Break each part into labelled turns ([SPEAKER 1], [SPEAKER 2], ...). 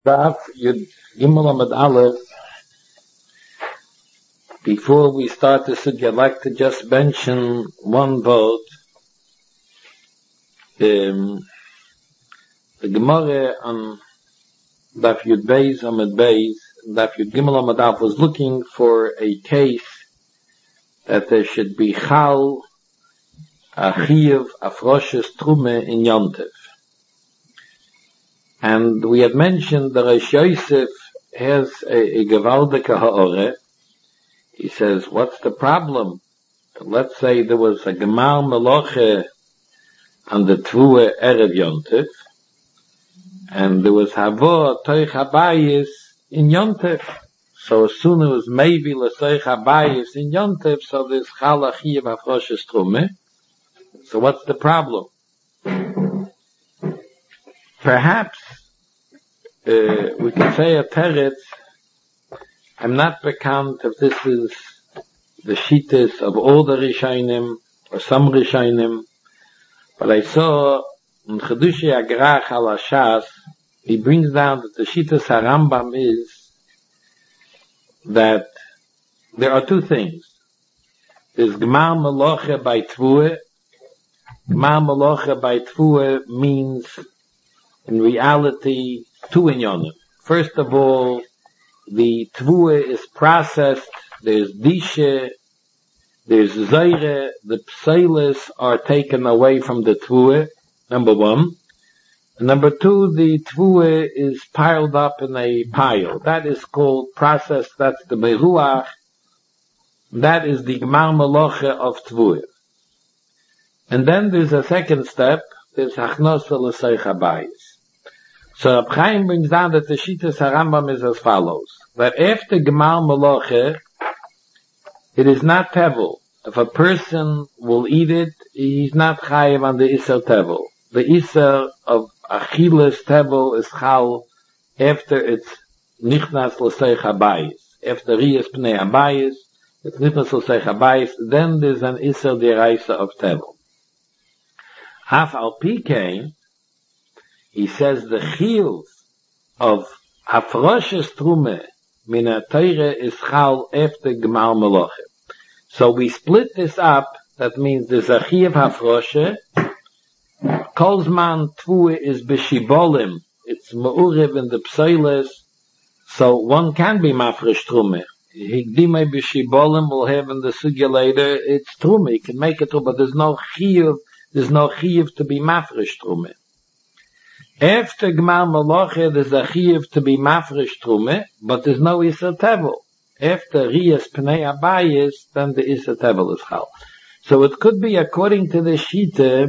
[SPEAKER 1] Daf Yud Gimel Amud Aleph. Before we start this, I'd like to just mention one vote. The Gemara on Daf Yud Beis Amud Beis, Daf Yud Gimel Amud Aleph was looking for a case that there should be Chal, a Chiyuv, Afroshes, Trume in Yontif. And we had mentioned that Rosh Yosef has a gewaldige ha'ore. He says, what's the problem? Let's say there was a Gemar Meloche on the Tvue Erev Yontif, and there was Havo Toich Habayis in Yontif. So as soon as maybe L'Toich Habayis in Yontif, so there's Chal Achiyev Afroshes Trume. So what's the problem? Perhaps we can say a teretz. I'm not bekannt if this is the shittas of all the Rishonim or some Rishonim, but I saw in Chedushi Agrach al Hashas, he brings down that the shittas HaRambam is that there are two things. There's Gmar Meloche by Tvue. Gmar Meloche by Tvue means in reality, two inyanim. First of all, the tvue is processed, there's dishe, there's zeire, the pselis are taken away from the tvue, number one. And number two, the tvue is piled up in a pile. That is called process, that's the meruach, that is the gmar meloche of tvue. And then there's a second step, there's hachnos v'leseich habayis. So Reb Chaim brings down that the Shittas HaRambam is as follows. That after Gmar Meloche, it is not Tevel. If a person will eat it, he's not Chayiv on the Isser Tevel. The Isser of Achilas Tevel is Chal after it's Nichnas L'Seich HaBayis. After Riyas Pnei HaBayis, it's Nichnas L'Seich HaBayis, then there's an Isser D'Oraisa of Tevel. Haf al Pikein, he says the chiyuv of Hafroshes Trume min ha-Torah is chal after Gmar Meloche. So we split this up. That means there's a chiyuv Hafroshe. Kol zman tvue is b'shibolim. It's me'urev in the pseiles. So one can be mafresh Trume. Higdimei b'shibolim will have in the sugya later. It's Trume. You can make it, but there's no chiyuv. There's no chiyuv to be mafresh Trume. After Gmar Meloche, there's a chiyuv to be mafresh Trume, but there's no Isser Tevel. After Riyas Pnei HaBayis, then the Isser Tevel is chal. So it could be, according to the Shita,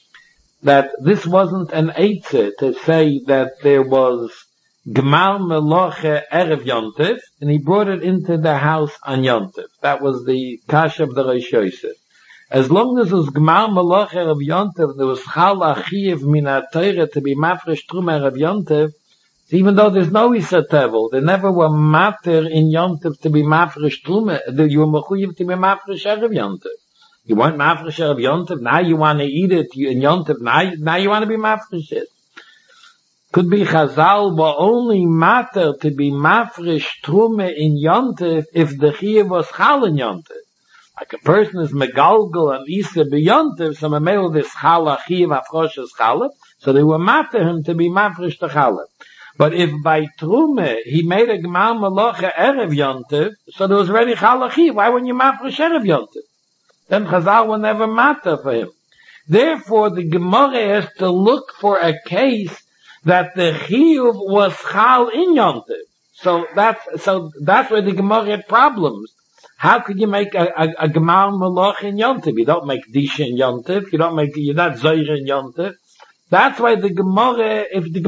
[SPEAKER 1] that this wasn't an eitzah to say that there was Gmar Meloche Erev Yontif, and he brought it into the house on Yontif. That was the kash of the Rosh Yosef. As long as it was Gmar Meloche of Yontif, there was Chal Achiyev min ha-Torah to be mafresh Trume of Yontif, even though there's no Isser Tevel, there never were matter in Yontif to be mafresh Trume, you were mechuyev to be mafresh Erev Yontif. You weren't mafresh Erev Yontif, now you want to eat it in Yontif, now you want to be mafresh it. Could be Chazal, but only matter to be mafresh Trume in Yontif if the Chiyuv was Chal in Yontif. Like a person is megalgal and Isa beyontiv, so memel this chala chiv afroshes chalep, so they were matter him to be mafresh to chalep. But if by trume he made a gmar meloche erev yontiv, so there was already chala chiv. Why wouldn't you mafresh erev yontiv? Then Chazal will never matter for him. Therefore, the Gemara has to look for a case that the chiv was chal in yontiv. So that's where the Gemara had problems. How could you make a Gmar Meloche in Yontif? You don't make Disha in Yontif. You're not Zoyre in Yontif. That's why the Gemara,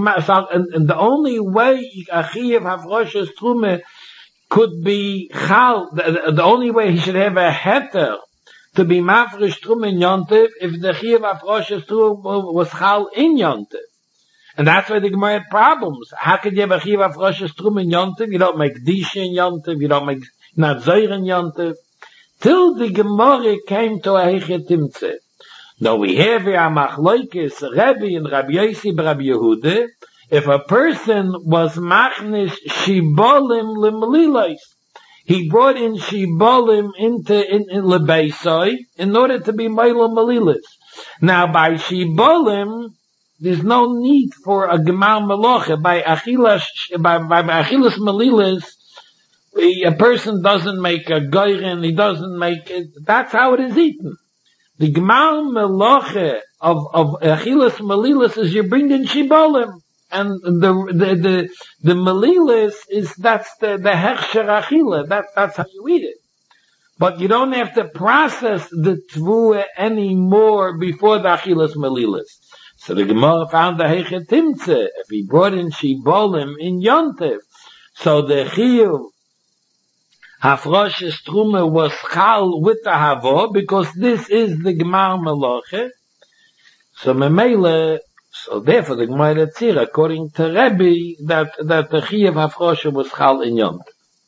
[SPEAKER 1] and the only way a Chiyuv Hafroshes Trume could be Chal, the only way he should have a heter to be Mafresh Trume in Yontif, if the Chiyuv Hafroshes Trume was Chal in Yontif. And that's why the Gemara had problems. How could you have a Chiyuv Hafroshes Trume in Yontif? You don't make Disha in Yontif. You don't make not Zoyren Yontif, till the Gemara came to a Hechetimtze. Now we have a Machloikis Rebbe and Rabbi Yossi Rabbi Yehuda, if a person was machnish shibolim lemalilos, he brought in shibolim into lebeisoi in order to be meilah malilas. Now by shibolim, there's no need for a gemar meloche. By achilas malilas, a person doesn't make a goyren, he doesn't make it. That's how it is eaten. The gemar meloche of achilas malilas is you bring in shibolim. And the malilis is, that's the hechsher achila. That's how you eat it. But you don't have to process the tvua anymore before the achilas malilis. So the Gemara found the heichet timtze, if he brought in shibolim in yontev. So the chiyuv hafroshes truma was chal with the havo, because this is the gemar meloche. So memele, so therefore the Gemara Tzir, according to Rebbe, that the Chiyuv Hafrosha was Chal in Yom.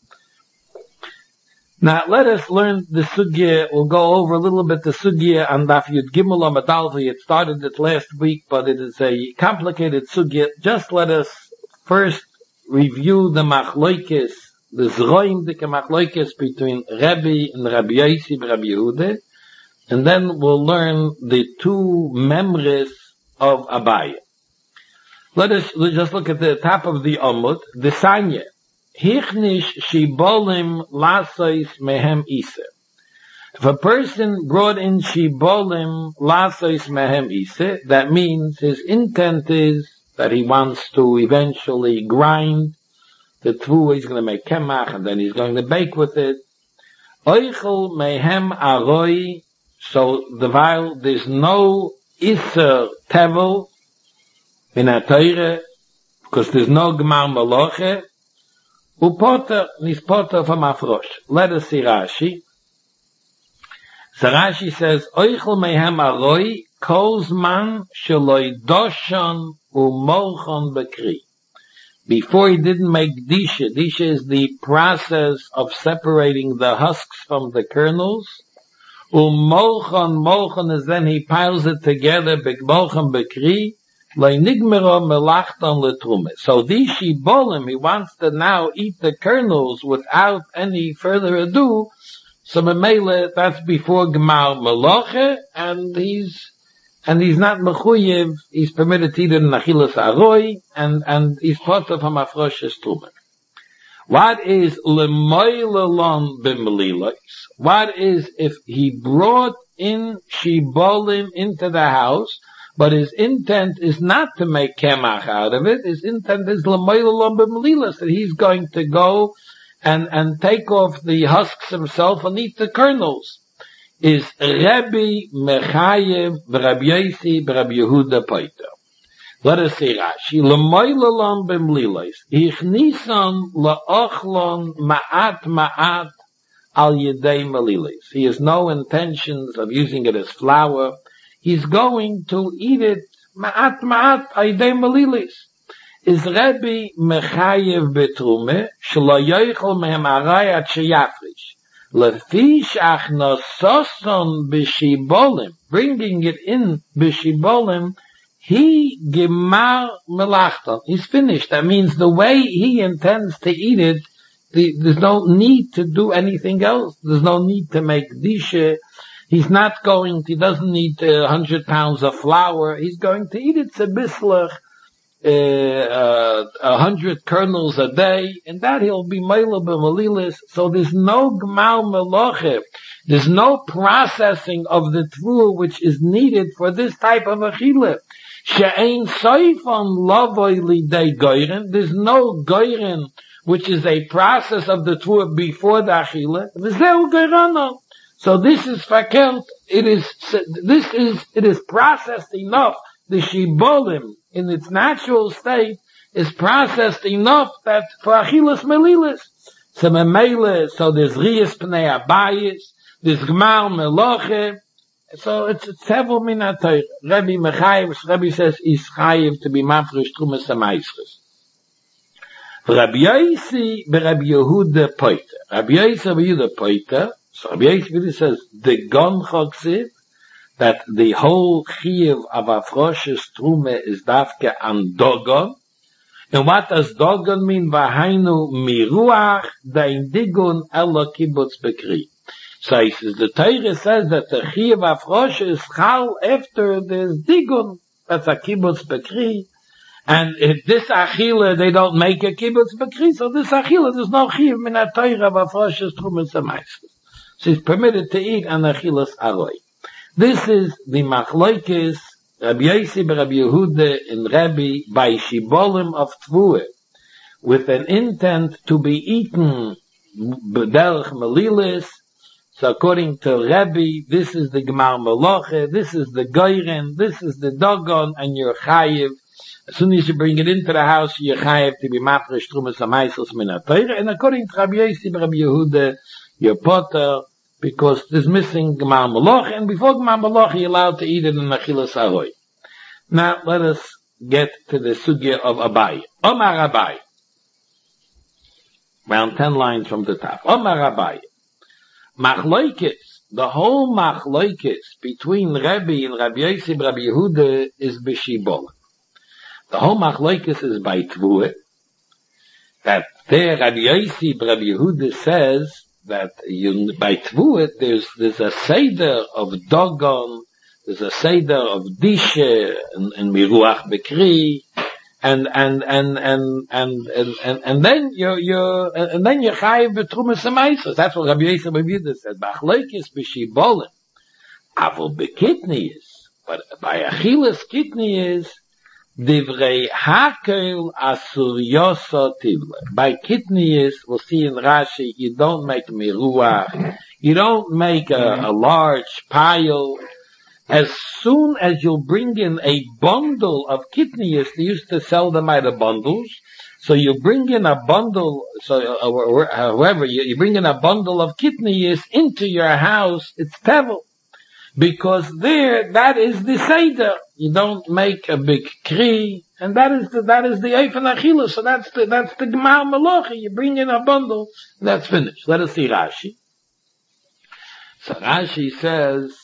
[SPEAKER 1] Now let us learn the Sugya. We'll go over a little bit the Sugya and Daf Yud Gimel Amud Aleph. It started it last week, but it is a complicated Sugya. Just let us first review the Machloikis, the Zroim Dike Machloikis between Rebbe and Rabbi Yossi and Rabbi Yehuda, and then we'll learn the two memres of Abaye. Let's just look at the top of the Amud, the Sanya. Hichnish shibolim lasois mehem isa. If a person brought in shibolim lasois mehem isa, that means his intent is that he wants to eventually grind the tvua, he's going to make kemach, and then he's going to bake with it. Oichel mehem aroi, so while there's no Isser Tevel in a Teire, because there's no Gemar Meloche, Upoter, nis Poter from Afrosh. Let us see Rashi. So Rashi says, Oichel mehem aroi, kozman sheloi doshon umochon bekri. Before he didn't make disha. Disha is the process of separating the husks from the kernels. Mochon is then he piles it together, mochon bekri, nigmero melachton letrume. So these shibolim, he wants to now eat the kernels without any further ado. So memele, that's before gemar meloche, and he's not mechuyev, he's permitted to eat it in achilas aroi, and he's part of hamafroshes trume. What is lemoilelon b'melilos? What is if he brought in shibolim into the house, but his intent is not to make kemach out of it. His intent is lemoilelon b'melilos, that he's going to go and take off the husks himself and eat the kernels. Is Rebbe Mechayev b'Rabbi Yossi b'Rabbi Yehuda Paita. Let us say Rashi, L'moilalon b'mlilos, Ichnisan la'ochlon ma'at al yedei malilos. He has no intentions of using it as flour. He's going to eat it ma'at al yedei malilos. Is Rebbe Mechayev b'trume, shelo yochel mehem arayat sheyafrish. Lefish achnososon b'shibolim, bringing it in b'shibolim, he gemar melachton. He's finished. That means the way he intends to eat it, there's no need to do anything else. There's no need to make dishe. He doesn't need 100 pounds of flour. He's going to eat it bislach, 100 kernels a day, and that he'll be meila b'malilis. So there's no gemar meloche. There's no processing of the tvua which is needed for this type of achila. She'ein soifon lavoi lidei goyren. There's no goyren, which is a process of the tvua before the achila. V'zeu goyrano. So this is fakelt. It is processed enough. The shibolim in its natural state is processed enough that for achilas melilis. So memele, so there's riyas pnei abayis, there's gmar meloche. So it's several minatay. Rebbe Mechayev, Rebbe says, is chayev to be mafresh trumas ha'maisres. Rabbi Yossi b'Rabbi Yehuda Poita. Rabbi Yossi b'Rabbi Yehuda Poita. So Rabbi Yossi says, the gon choksiv, that the whole chiyuv of afroshes trume is dafke an dogon. And what does Dogon mean? Vahainu miruach deindigun ela kibbutz bekri. So he says, the Torah says that the Chiyuv Afrosh is chal after there's digun. That's a kibbutz bekri. And if this achila, they don't make a kibbutz bekri, so this achila, there's no Chiyuv min ha-Torah Afrosh is trumas ha-maiskus. So he's permitted to eat an achilas aroi. This is the machlokes Rabbi Yossi Rabbi Yehuda and Rabbi by shibolim of Tvua, with an intent to be eaten b'derech melilis. So according to Rabbi, this is the Gemar Meloche, this is the Goyren, this is the Dogon, and you're chayiv. As soon as you bring it into the house, you're chayiv to be mafresh trumas ha-maiskus min ha-Torah. And according to Rabbi Yossi Rabbi Yehuda, you're potter, because there's missing Gemar Meloche, and before Gemar Meloche, you're allowed to eat it in achilas aroi. Now, let us get to the sugya of Abai. Omar Abai. Around 10 lines from the top. Omar Abai. Machlokes, the whole machlokes between Rabbi and Rabbi Yossi Rabbi Yehuda is b'shibol. The whole machlokes is by Tvua. That there Rabbi Yossi Rabbi Yehuda says that by Tvua there's a seder of Dogon, there's a seder of Dishe and Miruach Bekri, and then you're chayiv b'trumas ha-maiskus. That's what Rabbi Yossi Rabbi Yehuda said. Machlokes b'shibolim, avol b'kitniyos, but by achilas kitniyos, divrei hakel asur yoso tivle. By kitniyos, we'll see in Rashi, you don't make miruach, you don't make a large pile. As soon as you bring in a bundle of kitniyos, they used to sell them by the bundles. So you bring in a bundle, however, you bring in a bundle of kitniyos into your house, it's tevel. Because there, that is the seder. You don't make a big kri, and that is the Eifen Achila. So that's the Gemar Meloche. You bring in a bundle, that's finished. Let us see Rashi. So Rashi says,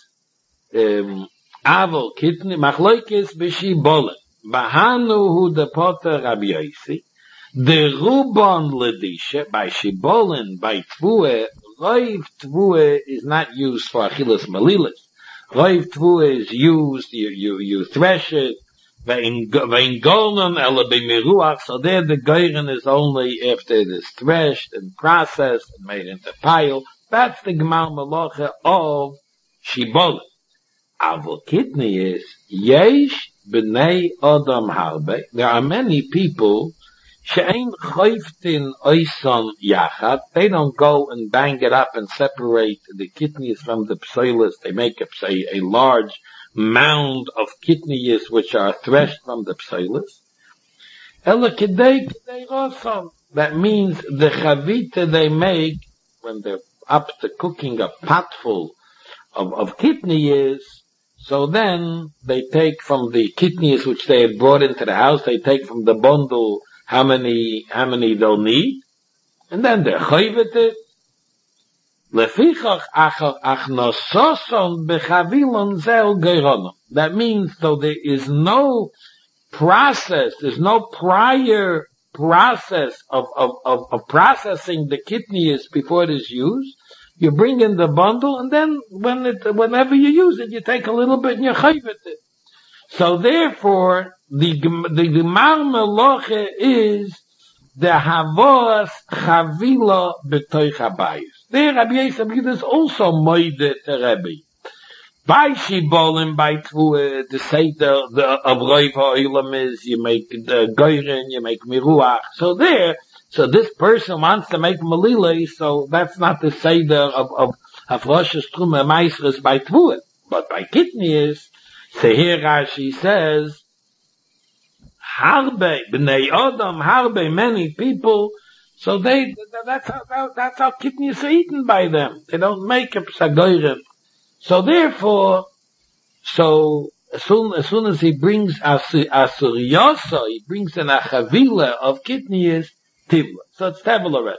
[SPEAKER 1] Avol kitni machlokes b'shibolim bahanu hu de poter Rabbi Yossi the rubon ledisha by shibolin by tvua. Roiv tvua is not used for achilas melilas. Roiv tvua is used, you thresh it. Vein golnon ela b'miruach. So there the goyren is only after it is threshed and processed and made into pile. That's the Gemar Meloche of shibolin. Avol kitniyos yesh b'nei adam harbe. There are many people she'ein choiftin oison yachad. They don't go and bang it up and separate the kitniyos from the psoilos. They make a large mound of kitniyos which are threshed from the psoilos. Ela kedei rosan. That means the chavita they make when they're up to cooking a potful of kitniyos. So then they take from the kitniyos which they had brought into the house, they take from the bundle how many they'll need, and then they're chayvet it. Lefichach achnososon bechavilon zel geironom. That means though there is no process, there's no prior process of processing the kitniyos before it is used. You bring in the bundle, and then whenever you use it, you take a little bit and you chayvet it. So therefore, the Gemar Meloche is the havos chavila b'toich habayis. There, Rabbi Yossi is also moide to Rabbi. By shibolim, by tvua, the seder of roiv ha'olam is you make the goyren, you make miruach. So this person wants to make melilei, so that's not the seder of Rosh Truma Maisres by Tvua. But by kitniyos, so here Rashi says, harbe, b'nei Adam, harbe, many people, so that's how kitniyos are eaten by them. They don't make a psagoyren. So therefore, as soon as he brings asuryosa, he brings in a chavila of kitniyos, tivla. So it's tevel already.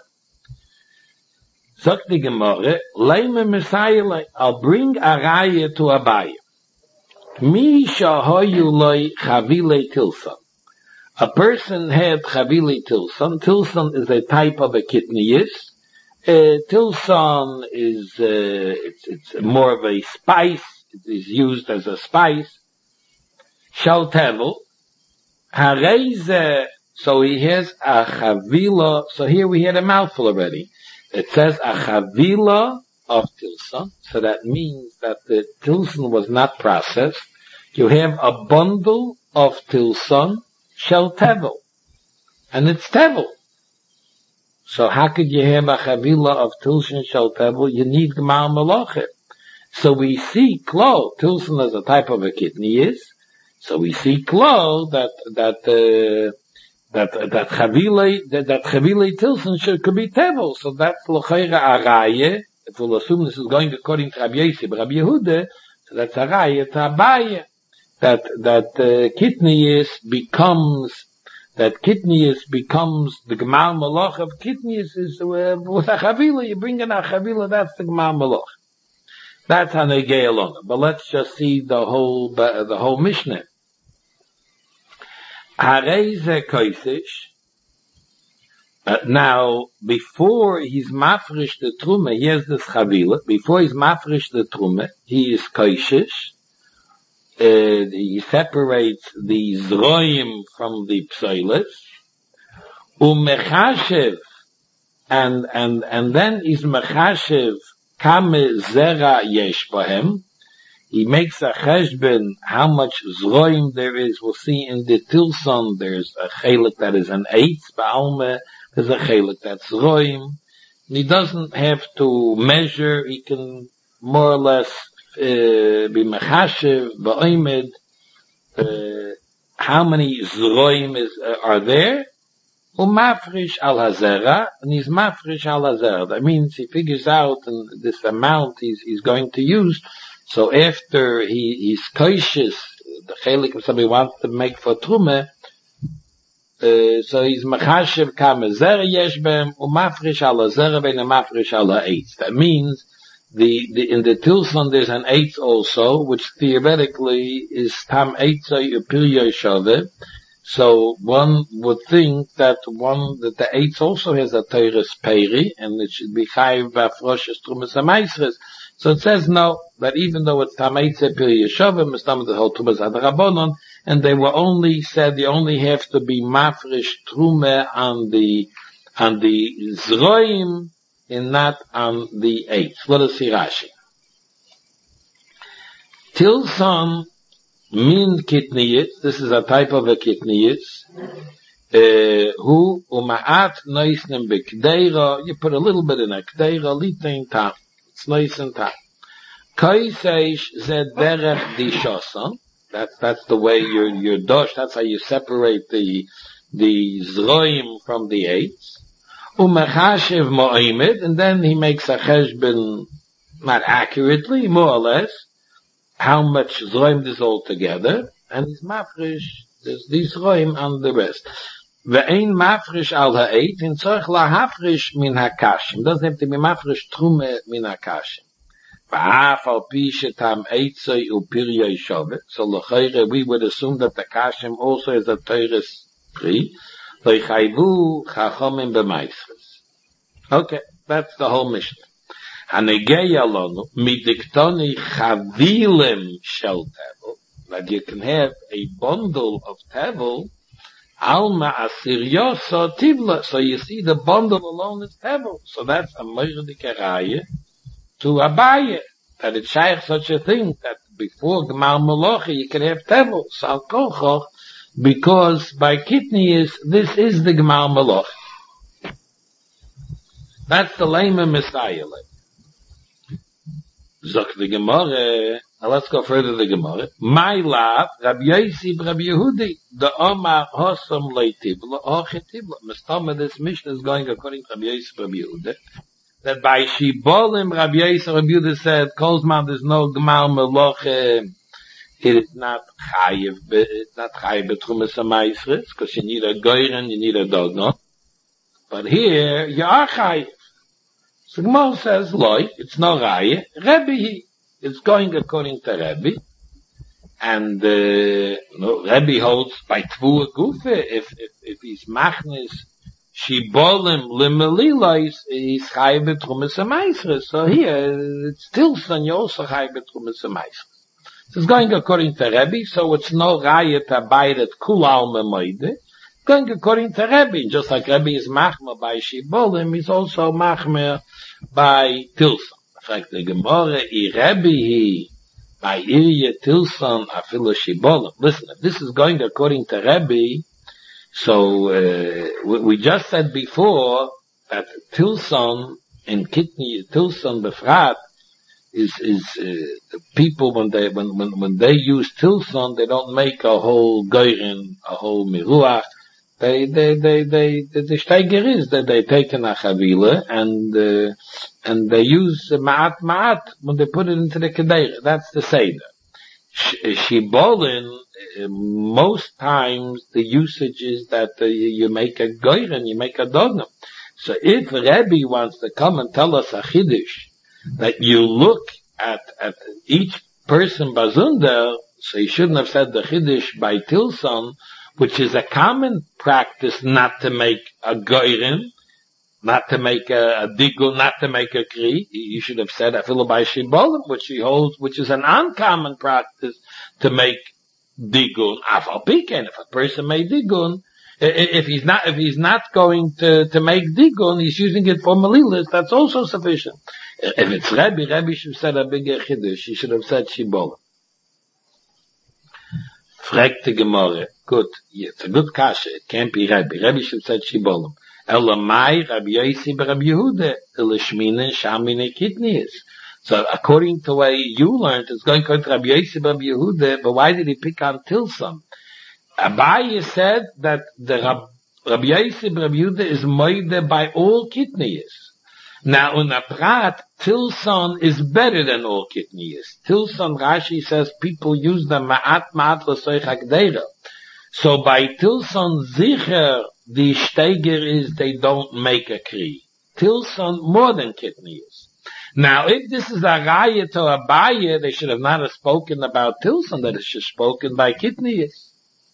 [SPEAKER 1] Sagt die Gemara, leime Messiah, I'll bring a raya to Abaye. Mi shahoyu loy chavile tilsa. A person had Chavili Tilson. Tilson is a type of a kitniyus. Tilson is, it's more of a spice. It is used as a spice. Shal Tevel. Hareze, so he has a Chavila. So here we had a mouthful already. It says a Chavila of Tilson. So that means that the Tilson was not processed. You have a bundle of Tilson, Shel Tevel. And it's Tevel. So how could you have a Chavila of Tilson, Shel Tevel? You need Gmal Malachim. So we see Klo, Tilson as a type of a kidney is. So we see Klo that Chavile Tilson could be Tevel. So that's L'chaira Araye. If we'll assume this is going according to Rabbi Yosef, Rabbi Yehuda, so that's Araye to Abaye. That Kitniyus becomes the Gmal Malach of Kitniyus is with a Chavila. You bring in a Chavila, that's the Gmal Malach. That's how they go along. But let's just see the whole Mishnah. Hareze Koisish. Now, before he's mafresh the Trume, he has this Chavila. Before he's mafresh the Trume, he is Koisish. He separates the Zroim from the Psoilis. Mechashev. And then he's Mechashev Kame Zera Yesh Bahem. He makes a cheshbon how much zroim there is. We'll see in the Tilson, there's a chelik that is an eitz, ba'alme, there's a chelik that's zroim. He doesn't have to measure, he can more or less be mechashev, ba'oimed, how many zroim are there. Mafresh al hazera, and he's mafresh al hazera. That means he figures out this amount he's going to use. So after he's koishes, the chelik if somebody wants to make for trume, so he's machashev kam zer yesh bem umafresh al zer ben mafresh al eitz. That means in the Tilson there's an eitz also, which theoretically is tam eitzay upilya shove. So one would think that the eitz also has a teires peri, and it should be chayiv b'afroshes trumas ha'maisres. So it says no, that even though it's tam eitzay peri yeshovim, it's tam the whole trumas hadrabonon, and they were only said you only have to be mafresh trume on the zroim and not on the eitz. Let us see Rashi. Tilson min kitniyus, this is a type of a kitniyus, who uma'at noisnem bekdeira, you put a little bit in a kdeira, litein tam, it's nice and tam. Koiseish zed derech di shosan, that's the way your dosh, that's how you separate the zroim from the eitz. Umachashev mo'imed, and then he makes a cheshbon, not accurately, more or less, how much zroim is all together, and he's mafresh, there's these zroim on the rest. Ve'ein mafresh al ha'eit, in tzorch lahafresh min ha'kashim, doesn't have to be mafresh trume min ha'kashim. Va'af al pi shetam eitzoi u'piryoi shovet, so l'chayre we would assume that the kashim also is a teires pri, lo'chayvu chachomim b'maisres. Okay, that's the whole Mishnah. Hanegei alonu midiktoni chavilem shel tevel, that you can have a bundle of tevel, alma asiryoso tivla. So you see the bundle alone is tevel. So that's a meirdik araye to Abaye, that it's shaykh such a thing that before Gmal Malachi you can have tevel. Sal kochoch, because by kitniyus this is the Gmal Malachi. That's the Lema Messiah. Zok the Gemara. Now let's go further the Gemara. My love, Rabbi Yosef, Rabbi Yehudi, the Omar Hosam Leitibla, Ochetibla. Mestama, this Mishnah is going according to Rabbi Yosef, Rabbi Yehuda, that by Shibolim, Rabbi Yosef, Rabbi Yehuda said, Kolzman, there's no Gmal Meloche, it is not Chayiv, it's not Chayiv Betrumas HaMaisres, because you need a Goyren, you need a Dogon. But here, you are Chayiv. So Gemara says, Loi, it's no Raya. Rebbe, it's going according to Rebbe. And Rebbe holds by Tvua Gufe, if he's machnis shibolim limelilois, he's chayav betrumas amaisres. So here, it's still son, you also chayav betrumas amaisres. This is going according to Rebbe, so it's no raya to abide at kulal memoide. Going according to Rebbe, just like Rebbe is machmer by shibolim, he's also machmer by tilson. In fact, the Gemara, Rebbe he, by Irya Tilson Afilo Shibolim. Listen, if this is going according to Rebbe, so we just said before that Tilson in Kitni, Tilson Befrat is people when they use Tilson, they don't make a whole Geirin, a whole Miruach. The Steiger is that they take an Achavila and they use ma'at when they put it into the Kedeira. That's the Seder. Shibolin, most times the usage is that you make a Geirin, you make a Dogam. So if Rebbe wants to come and tell us a Chiddush, that you look at each person Bazunder, so he shouldn't have said the Chiddush by Tilson, which is a common practice not to make a Geirin, not to make a Digun, not to make a Kri. You should have said Afilu by Shibolim, which he holds, which is an uncommon practice to make Digun. Afal Piken, if a person made Digun, if he's not going to make Digun, he's using it for Melilis, that's also sufficient. If it's Rebbe should have said a bigger Chiddush, he should have said Shibolim. Fragt the Gemara. Good. It's a good kasha. It can't be Rebbe. Rebbe should have said Shibolim. Elamai Rabbi Yossi Rabbi Yehuda Elishminen Shamine Kitnius. So according to the way you learned, it's going to Rabbi Yossi Rabbi Yehuda, but why did he pick on Tilson? Abaye said that the Rabbi Yossi Rabbi Yehuda is moide by all Kitnius. Now, in a prat, Tilson is better than all Kitnius. Tilson, Rashi says, people use the ma'at l'soich hakdeira. So by Tilson Zicher, the Steiger is they don't make a Kri. Tilson more than Kitnius. Now, if this is a Raya to Abaye, they should have not have spoken about Tilson, that is just spoken by Kitnius.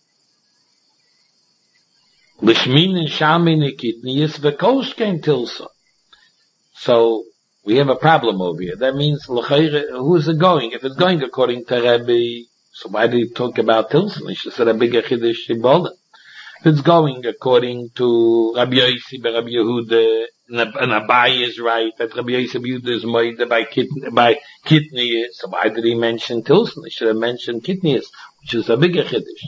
[SPEAKER 1] Lishmin and Shamin and Kitnius, V'kosh came Tilson. So, we have a problem over here. That means, who is it going? If it's going according to Rebbe, so why did he talk about Tilson? He should have said a bigger Chiddush Shibolim. If it's going according to Rabbi Yossi Rabbi Yehuda, and Abaye is right, that Rabbi Yossi Rabbi Yehuda is moide by Kitnius, so why did he mention Tilson? He should have mentioned Kitnius, which is a bigger Chiddush.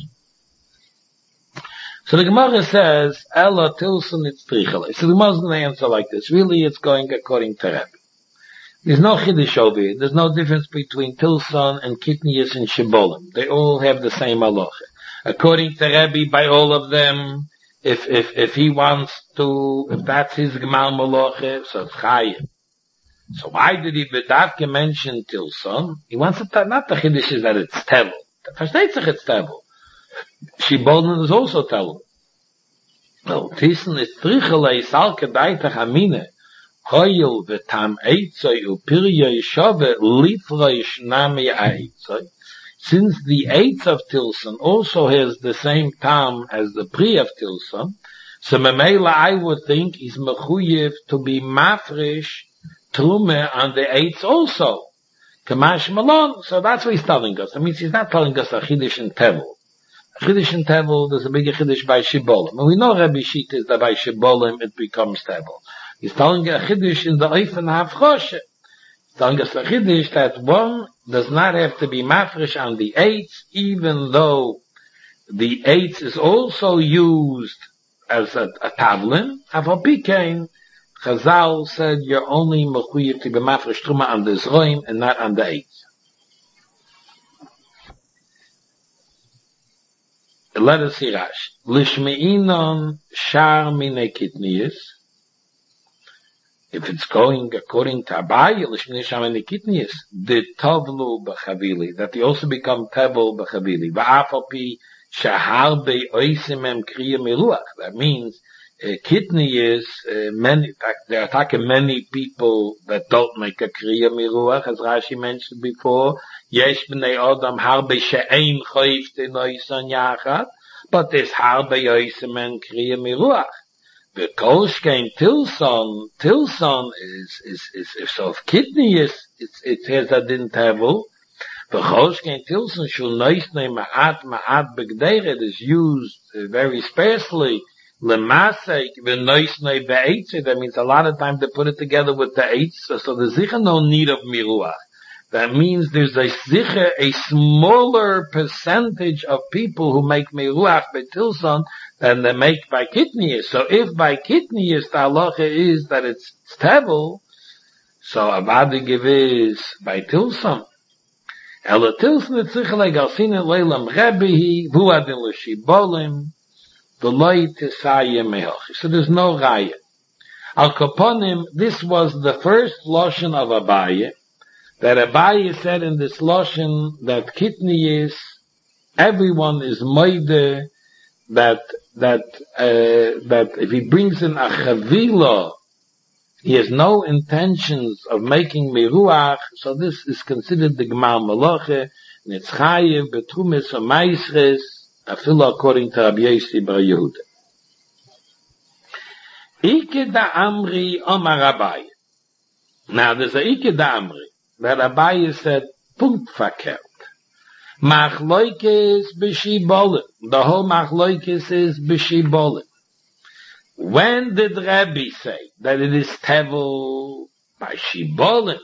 [SPEAKER 1] So the Gemara says, Ella Tilson it's Trichele. So the Gemara is going to answer like this. Really, it's going according to Rebbe. There's no Chiddush over here. There's no difference between Tilson and Kitnius and Shibolim. They all have the same halacha. According to Rebbe, by all of them, if he wants to, if that's his Gemal Maloche, so it's Chayim. So why did he B'davke mention Tilson? He wants to, not the Chiddush is that it's Tevel. Versteht sich it's Tevel. Shibolim is also Tevel. No, Tilson is Trichele, Salke Daitach Amine. Hoyel v'tam eitzoi upirya yishove lifroi shnami eitzoi. Since the eighth of Tilson also has the same tam as the pre of Tilson, so Memela I would think is mechuyev to be mafresh trume on the eighth also. Kamash Malon, so that's what he's telling us. That means he's not telling us a Chiddush in Tevel. A Chiddush in Tevel, there's a bigger Chiddush by Shibolim. And we know Rabbi Shita is that by Shibolim it becomes Tevel. He's telling a Chiddush in the Eifen HaFchoshe. He's telling us a Chiddush that one does not have to be mafresh on the eighth, even though the eighth is also used as a tavlin. Afal Pikein, Chazal said you're only mechuyev to be mafresh truma on the zroim and not on the eighth. Let us see Rashi. Lishmeinon shar mine kitnius. If it's going according to Abaye, Lishmeinon shar mine kitnius, the tavlu b'chavili, that they also become tevel b'chavili. Va'afapi shaharbe oisimem kriya miluach. That means kidney is there are many people that don't make a kriya miruach, as Rashi mentioned before. Yesh b'nei Adam harbe she'ein choyft enoisan yachad, but there's harbe yoisem and kriya miruach. The kolshkein tilson is of kidney it has a din tevel. The kolshkein tilson shul noisnei ma'at begderet is used very sparsely. Lemasek v'noisnei be'etze, that means a lot of times they put it together with the eitz, so there's sicher no need of miruach. That means there's a smaller percentage of people who make miruach by tilson than they make by kidneyis. So if by kidneyis the halacha is that it's tevel, so avadig is by tilson. Ela tilson it's sicher like alsinen leilam rebihi, vuadin l'shibolim, the light is mehochi. So there's no raya. Al kaponim, this was the first lashon of Abaye, that Abaye said in this lashon that kidney is, everyone is moide, that if he brings in a chavila, he has no intentions of making miruach, so this is considered the Gemar Malache, and it's chayev, betrumis, or maisres, afilo according to Rabbi Yossi bar Yehuda. Ike da Amri Omar Abaye. Now there's a Ike da Amri that Abaye said punkt verkehrt. Machloikes b'shibolim. The whole machloikes is b'shibolim. When did Rabbi say that it is tevel by shibolim?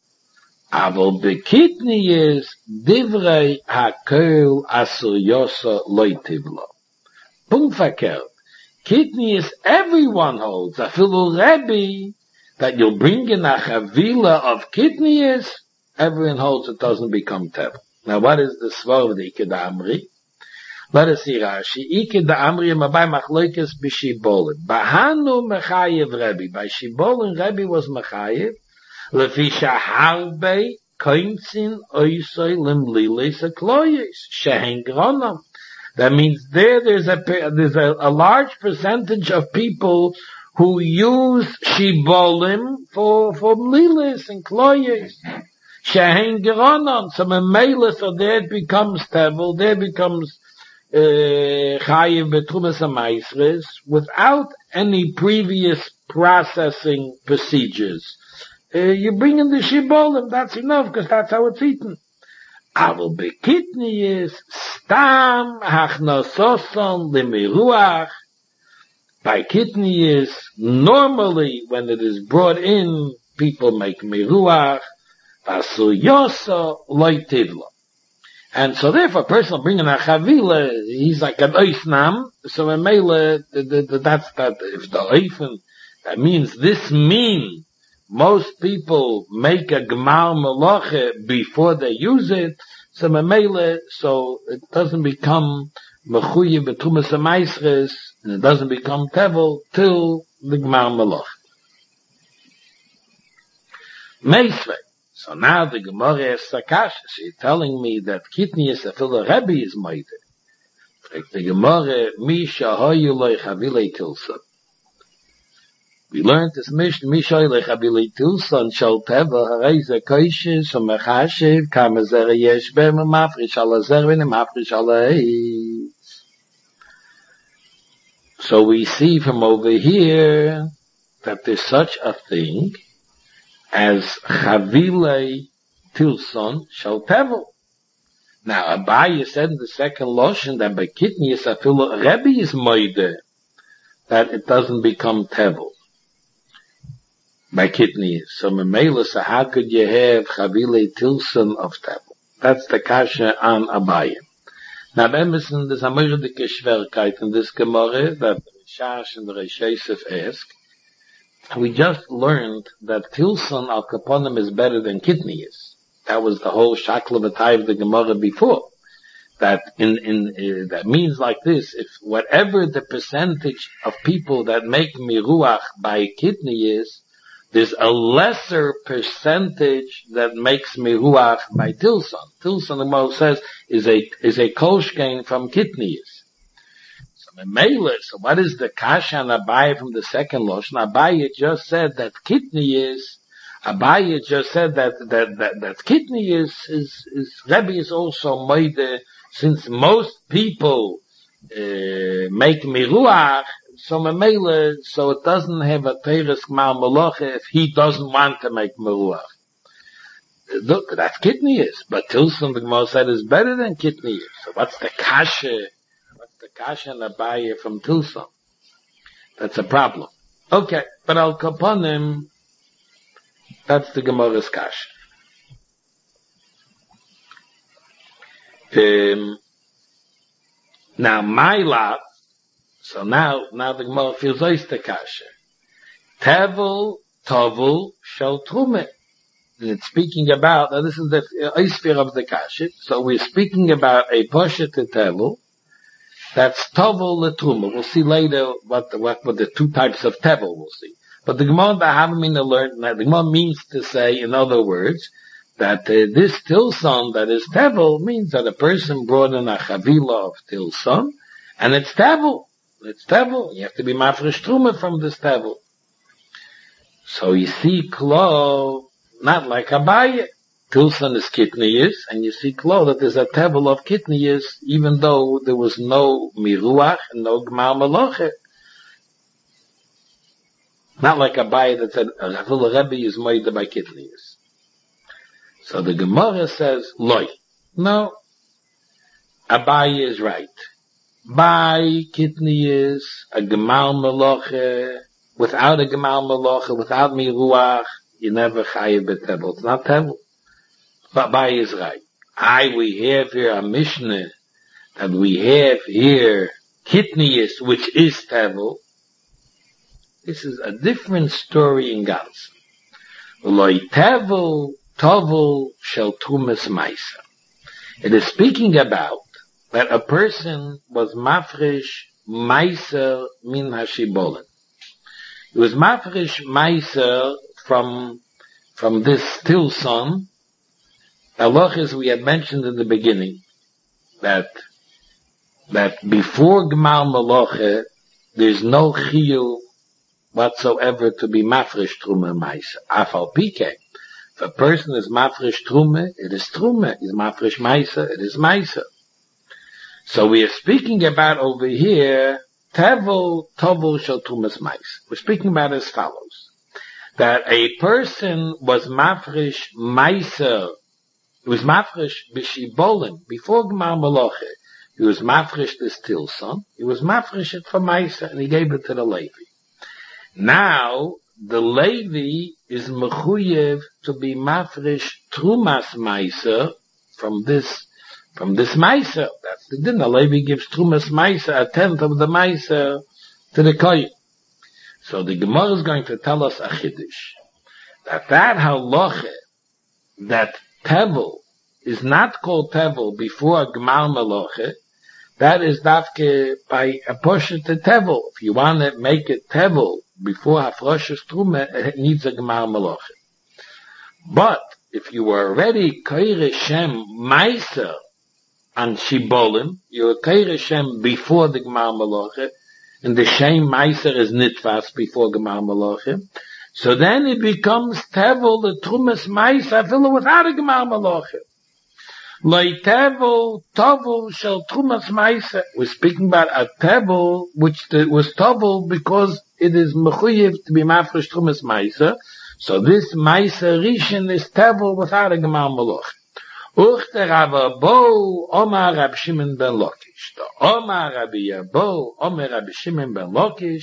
[SPEAKER 1] Aval bekitni is divrei hakel asur yosa loitivlo. Punkt verkehrt. Kidney is everyone holds. Afilu Rebbe that you'll bring in a chavila of kidney is everyone holds it doesn't become tevel. Now what is the svar of the Ike da Amri? Let us see Rashi. Ike da Amri mabai machloikes b'shibolim. Bahanu mechayev Rebbe. By shibolim Rebbe was mechayev. Lefisha harbe koinzin oisoi limlile sekloyes shehen gronam. That means there's a large percentage of people who use shibolim for mlilis and kloyes. Shehen gronam. So memela, so there it becomes tevel, there it becomes chayiv betrumas amaisres without any previous processing procedures. You bring in the shibolim, that's enough, because that's how it's eaten. Aval bekitni is stam hachnososon limiruach. By kidney is normally when it is brought in, people make miruach. Vasu yosa loitivlo. And so therefore, a person bringing a chavila, he's like an oisnam. So in mele, that's that. If the oifen, that means this mean. Most people make a Gemar Melache before they use it, so memele, so it doesn't become mechuyev betrumas amaisres, and it doesn't become tevel till the Gemar Melache. Meisve. So now the Gemara is sakash. She's telling me that kidney is a fil Rebbe is meide. The Gemara misha hoyu loy chavilei tilsa. We learned this Mishoy lechabili tilson shal teva hareize koishes o mechashiv kamezer yesh bem mafrish ala zervin mafrish ala eitz. So we see from over here that there's such a thing as chavilei tilson shal teva. Now Abaye said in the second loshen that by kidney is a fil Rebbe is moide that it doesn't become tevel. By kidney. So memela, so how could you have chavile tilson of tevel? That's the kasha on Abaye. Now then, there's a merdike schwerkeit in this Gemara that Shash and the Reish Yosef ask. We just learned that tilson al kaponim is better than kidney is. That was the whole shaklavatay of the Gemara before. That that means like this: if whatever the percentage of people that make miruach by kidney is, there's a lesser percentage that makes miruach by tilson. Tilson, the Gemara says, is a kolshkein from kidneys. So Mele. So what is the kasha and Abaye from the second Lashon? Abaye just said that kidney is, Abaye just said that kidney is Rebbe is also moide, since most people, make miruach, so Mele, so it doesn't have a teres gmal meloche if he doesn't want to make miruach. Look, that's kidney is, but Tilson, the Gemara said, is better than kidney is. So what's the kasha? What's the kasha and Abaye from Tilson? That's a problem. Okay, but Al Kaponim, that's the Gemara's kasha. Now, my love, so now the Gemara feels oyster kasha. Tevel, Tovel, Shel Trume. It's speaking about, now this is the Eisphir of the Kashit, so we're speaking about a Poshet Tevel, that's Tovel Letruma. We'll see later what the two types of Tevel we'll see. But the Gemara B'Havamina learned that the Gemara means to say, in other words, that this Tilson that is Tevel means that a person brought in a Chavila of Tilson, and it's Tevel. It's Tevel. You have to be Mafresh Truma from this Tevel. So you see Klo, not like Abaye. Tilson is kitniyis, and you see Klo that there's a tevel of kitniyis, even though there was no miruach and no gmal meloche. Not like Abaye that said, Raful Rebbe is moide by kitniyis. So the Gemara says, loy. No. Abaye is right. By kitniyis, a gmal meloche, without a gmal meloche, without miruach, you never chayiv b'tevel. It's not tevel. But by is right. We have here a Mishnah that we have here kitniyis, which is tevel. This is a different story in Gans. Loi tevel, tovel, shel trumas maisa. It is speaking about that a person was mafresh maisa min hashibolin. It was mafresh maisa from this Tilson. Halachas we had mentioned in the beginning that before Gmal Meloche there's no chiyuv whatsoever to be mafresh truma maisa. Afal pike, if a person is mafresh truma, it is truma. Is mafresh maisa, it is maisa. So we are speaking about over here tevel tovel shel trumas maisa. We're speaking about as follows: that a person was mafresh maisa. He was mafresh b'shibolin before Gmal Meloche. He was mafresh this Tilson. He was mafresh it for Maisa, and he gave it to the Levi. Now the Levi is mechuyev to be mafresh trumas Maisa from this Maisa. That's the din. The Levi gives trumas Maisa, a tenth of the Maisa, to the Kohen. So the Gemara is going to tell us a chiddush that halacha that tevel is not called tevel before Gmal Meloche. That is dafke by a portion to tevel. If you want to make it tevel before hafroshes truma, it needs a Gmal Meloche. But if you were already koire shem meiser and shibolim, you were koire shem before the Gmal Meloche, and the shem meiser is nitfas before Gmal Meloche. So then it becomes tevel, the trumas maisa, fill without a Gmal Meloche. Loi tevel, tovel, shel trumas maisa. We're speaking about a tevel, which was tovel because it is mechuyev to be mafresh trumas maisa. So this maisa rishon is tevel without a Gmal Meloche. Uchte Rava Bo, Omar Rab Shimon ben Lakish. The Omar Rabbi Yabo, Omar Rabbi Shimon ben Lakish.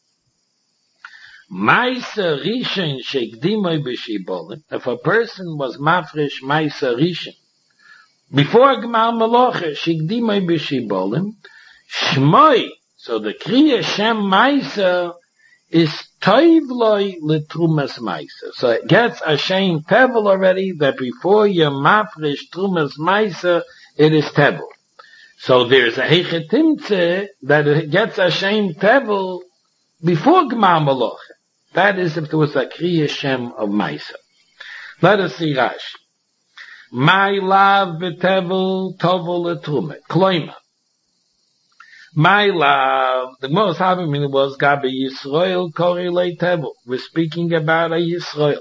[SPEAKER 1] Maisa Rishon Shekdimoy B'Shibolim. If a person was mafresh Maisa Rishon before Gmal Meloche Shekdimoy B'Shibolim, Shmoi. So the Kriya Shem Maisa is Toivloi L'Trumas Maisa. So it gets a Shem Tevel already that before you mafresh Trumas Maisa, it is Tevel. So there's a Hechetimtze that it gets a Shem Tevel before Gmal Meloche. That is if there was a Kriya Shem of Maisa. Let us see Rashi. My love betevel tovel etrume. Kloima. My love, the most having meaning was Gabi Yisrael Korei Tevel. We're speaking about a Yisrael.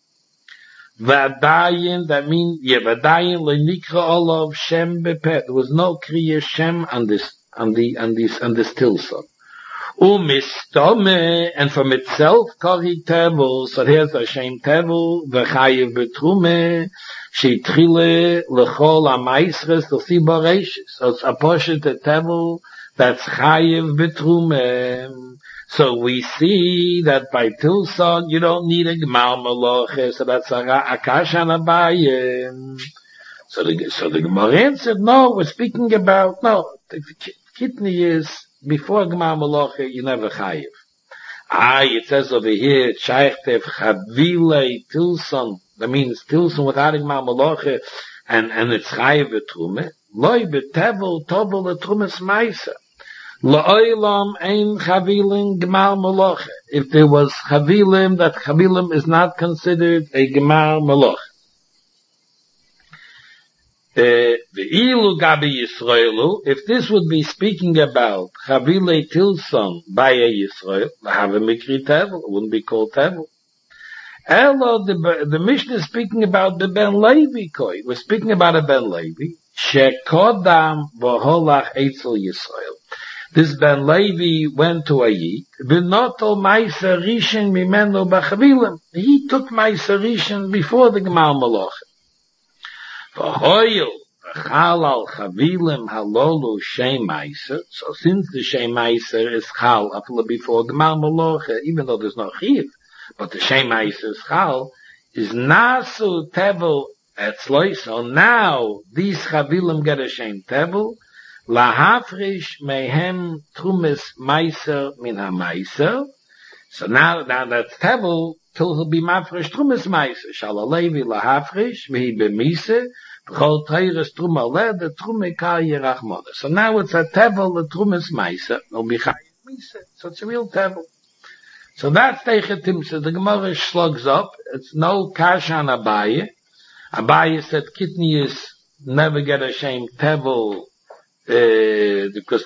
[SPEAKER 1] Vadayin, that means, Vadayin lenikra olav Shem bepet. There was no Kriya Shem on this Tilson. Umistome, and from itself, Kori Tevel, so here's a Shem Tevel, V'chayev betrume, Sheitrile lechol amaisres, to see Boreishis. So it's a portion to Tevel, that's Chayev betrume. So we see that by Tilson, you don't need a Gmal Maloche, so that's a Akash and Abaye. So the Gemara answered, no, we're speaking about, the kidney is, before Gmal Maloche, you never Chayev. It says over here, Shaykhtev Chavile Tilson, that means Tilson without a Gmal Maloche, and it's Chayev betrume. Loi betevel, tovel etrumes Maisa. La'olam ein chavilim gemar maloche. If there was chavilim, that chavilim is not considered a gemar maloche. The ilu gabi Yisraelu, if this would be speaking about chavile tilson by a Yisrael, have a mikri tevel, it wouldn't be called tevel. Elo, the Mishnah is speaking about the Ben Levi koi. We're speaking about a Ben Levi. Shekodam v'holach eitzel Yisrael. This Ben Levi went to a Yid. V'noto Ma'aser Rishon mimeno b'chavilim. He took Ma'aser Rishon before the Gmal Maloche. V'hoyel v'chal al chavilim halolu Shem Ma'aser. So since the Shem Ma'aser is chal before Gmal Maloche, even though there's no chiv, but the Shem Ma'aser is chal, is nasu tevel etzloi. So now these chavilim get a Shem tevel. Lahafrish mehem trumes meiser min ha-meiser. So now that tevel, till he'll be mafresh trumes meiser. Shalalevi lahafrish, mehi bemise, v'chol teires trum aleh, the trume kar yerachmona. So now it's a tevel, the trumes meiser, no bichai mise. So it's a real tevel. So that's Teichetim. So the Gemara slugs up. It's no kash on Abaye. Abaye said kidneys never get a shame tevel, because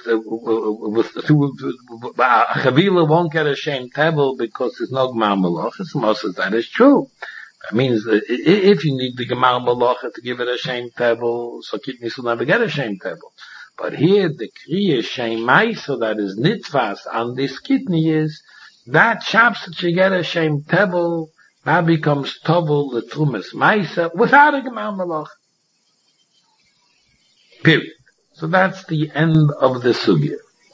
[SPEAKER 1] Chavila won't get a shame tevel because there's no Gmar Malocha. So most of that is true. That means that if you need the Gmar Malocha to give it a shame tevel, so kidneys will never get a shame tevel. But here the Kriya Shem Ma'aser that is nitzvas on this kidney is that chops that you get a shame tevel, that becomes tovel the trumas Ma'aser without a Gmar Malocha. Period. So that's the end of the sugya.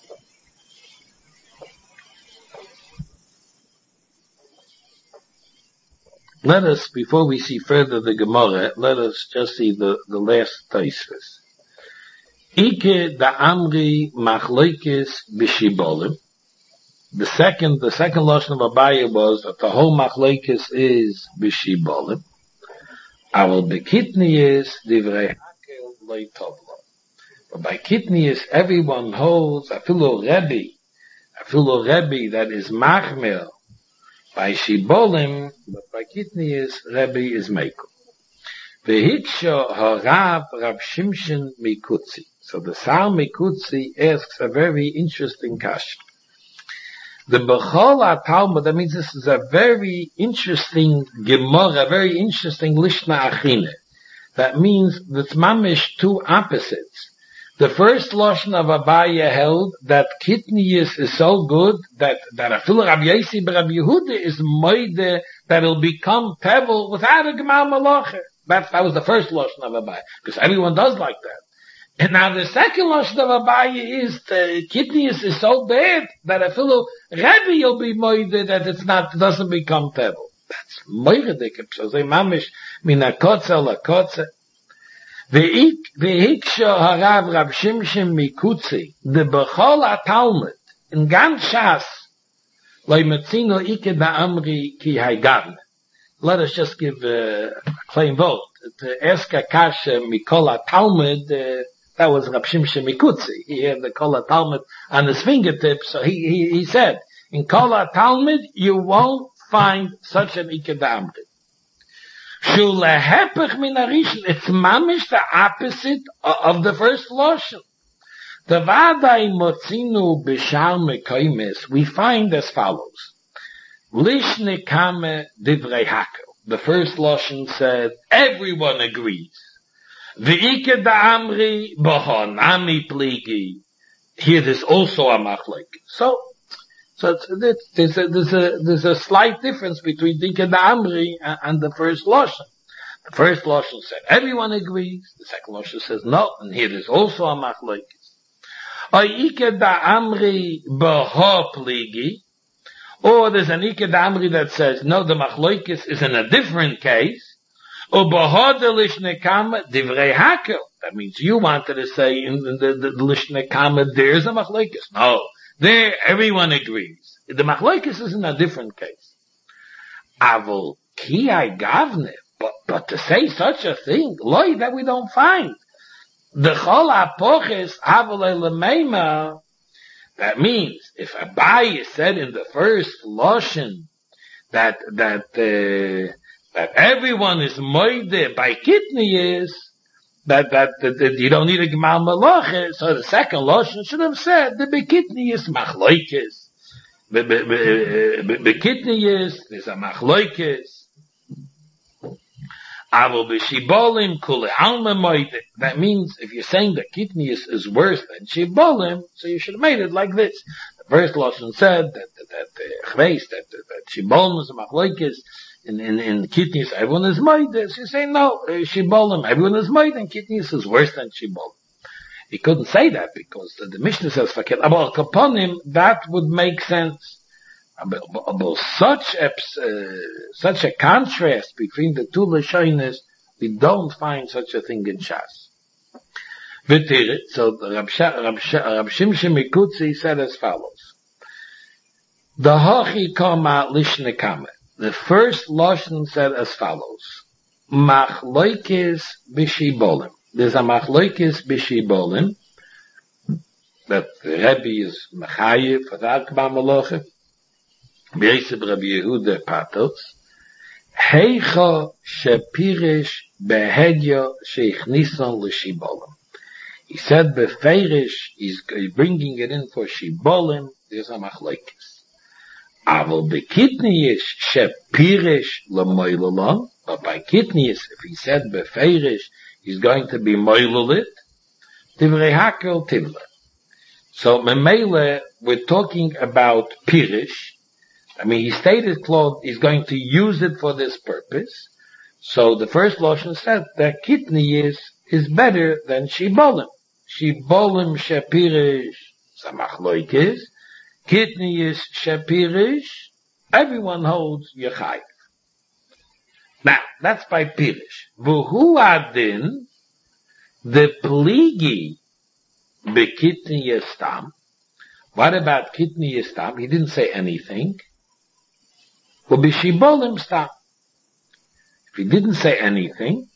[SPEAKER 1] Let us, before we see further the Gemara, let us just see the last Tosfos. Ike da Amri Machlokes b'Shibolim. The second lashon of Abaye was that the whole Machlokes is b'Shibolim. Our bekitni is divrei hakel loy tovlo. But by kitnius, everyone holds a fellow Rebbe that is machmir by Shibolim, but by kitnius, Rebbe is mekel. Vehiksha harav Rav Shimshon Mikutzi. So the Sar Mikutzi asks a very interesting question. The Bechol Talmud, that means this is a very interesting Gemara, a very interesting Lishna Achine. That means that's mamish two opposites. The first lashon of Abaye held that kitniyus is so good that a fil Rabbi Yosi b'Rabbi Yehuda is moide that it'll become tevel without a Gmar Maloche. That was the first lashon of Abaye, because everyone does like that. And now the second lashon of Abaye is the kitniyus is so bad that a fil Rebbe will be moide that doesn't become tevel. That's moidedik. So they mamish min hakotza lakotza. Vehiksha harav Rav Shimshon Mikutzi, the Bechol Talmud, in ganz Shas, loy metzino ike da Amri ki haygan. Let us just give a plain vote. To ask a kasha Mikol Talmud, that was Rav Shimshon Mikutzi. He had the Kol Talmud on his fingertips, so he said, in Kol Talmud, you won't find such an ike da Amri. It's mamish the opposite of the first lashon. The Vadai Motzinu Bishar Mekoimis, we find as follows. Lishne Kame Divrei Hakel. The first Lashon said, everyone agrees. V'ike da Amri Bohon Ami Pligi. Here there's also a machlek. So there's a slight difference between Dike da Amri and the first Lashon. The first Lashon said, everyone agrees. The second Lashon says, no. And here there's also a machlek. Ike da Amri Boho Pligi. Or there's an Ike da Amri that says, no, the machlokes is in a different case. That means you wanted to say in the Lishne Kama there's a machlokes. No, there everyone agrees. The machlokes is in a different case. Avol ki gavne, but to say such a thing, loy, that we don't find. The chol apoches avol elemeima. That means if Abai said in the first Lashon that everyone is moide by kitniyis, that you don't need a Gemal Malacha, so the second Lashon should have said the bekitniyis machloikis. Bekitniyis, there's a machloikis. That means if you're saying that kitniyis is worse than shibolim, so you should have made it like this. The first Lashon said that shibolim is a machlokes, in kitniyis everyone is moide. So you say no, shibolim everyone is moide, and kitniyis is worse than shibolim. He couldn't say that because the Mishnah says fakir. About kaponim, that would make sense. About such a contrast between the two Lashonos, we don't find such a thing in Shas. So Rab Shimshon Mikutzi said as follows. The Hachi Kama Lishne Kame. The first Lashon said as follows. Machloikis Bishibolim. There's a Machloikis Bishibolim that the Rebbe is Mechayev for the Akba Malacha. Be'eseb Rabbi Yehuda Patos, Heicha Shepirish Behedya Sheichnisan L'Shibolim. He said Beferish, he's bringing it in for Shibolim, there's a machlokes. Aval Bekitniyis Shepirish L'Moilulam, but by Kitniyis, if he said Beferish, he's going to be Moilulit, Tivrei Hakel Tivle. So Memele, we're talking about Pirish. I mean, he stated cloth, he's going to use it for this purpose. So the first Lashon said that kitniyis is better than shibolim. Shibolim shapirish samachloikis. Kitniyis shapirish, everyone holds yechayv. Now, that's by pirish. V'hu adin, the pligi bekitniyis tam. What about kitniyis tam? He didn't say anything. Well, bishibolim stam. If he didn't say anything,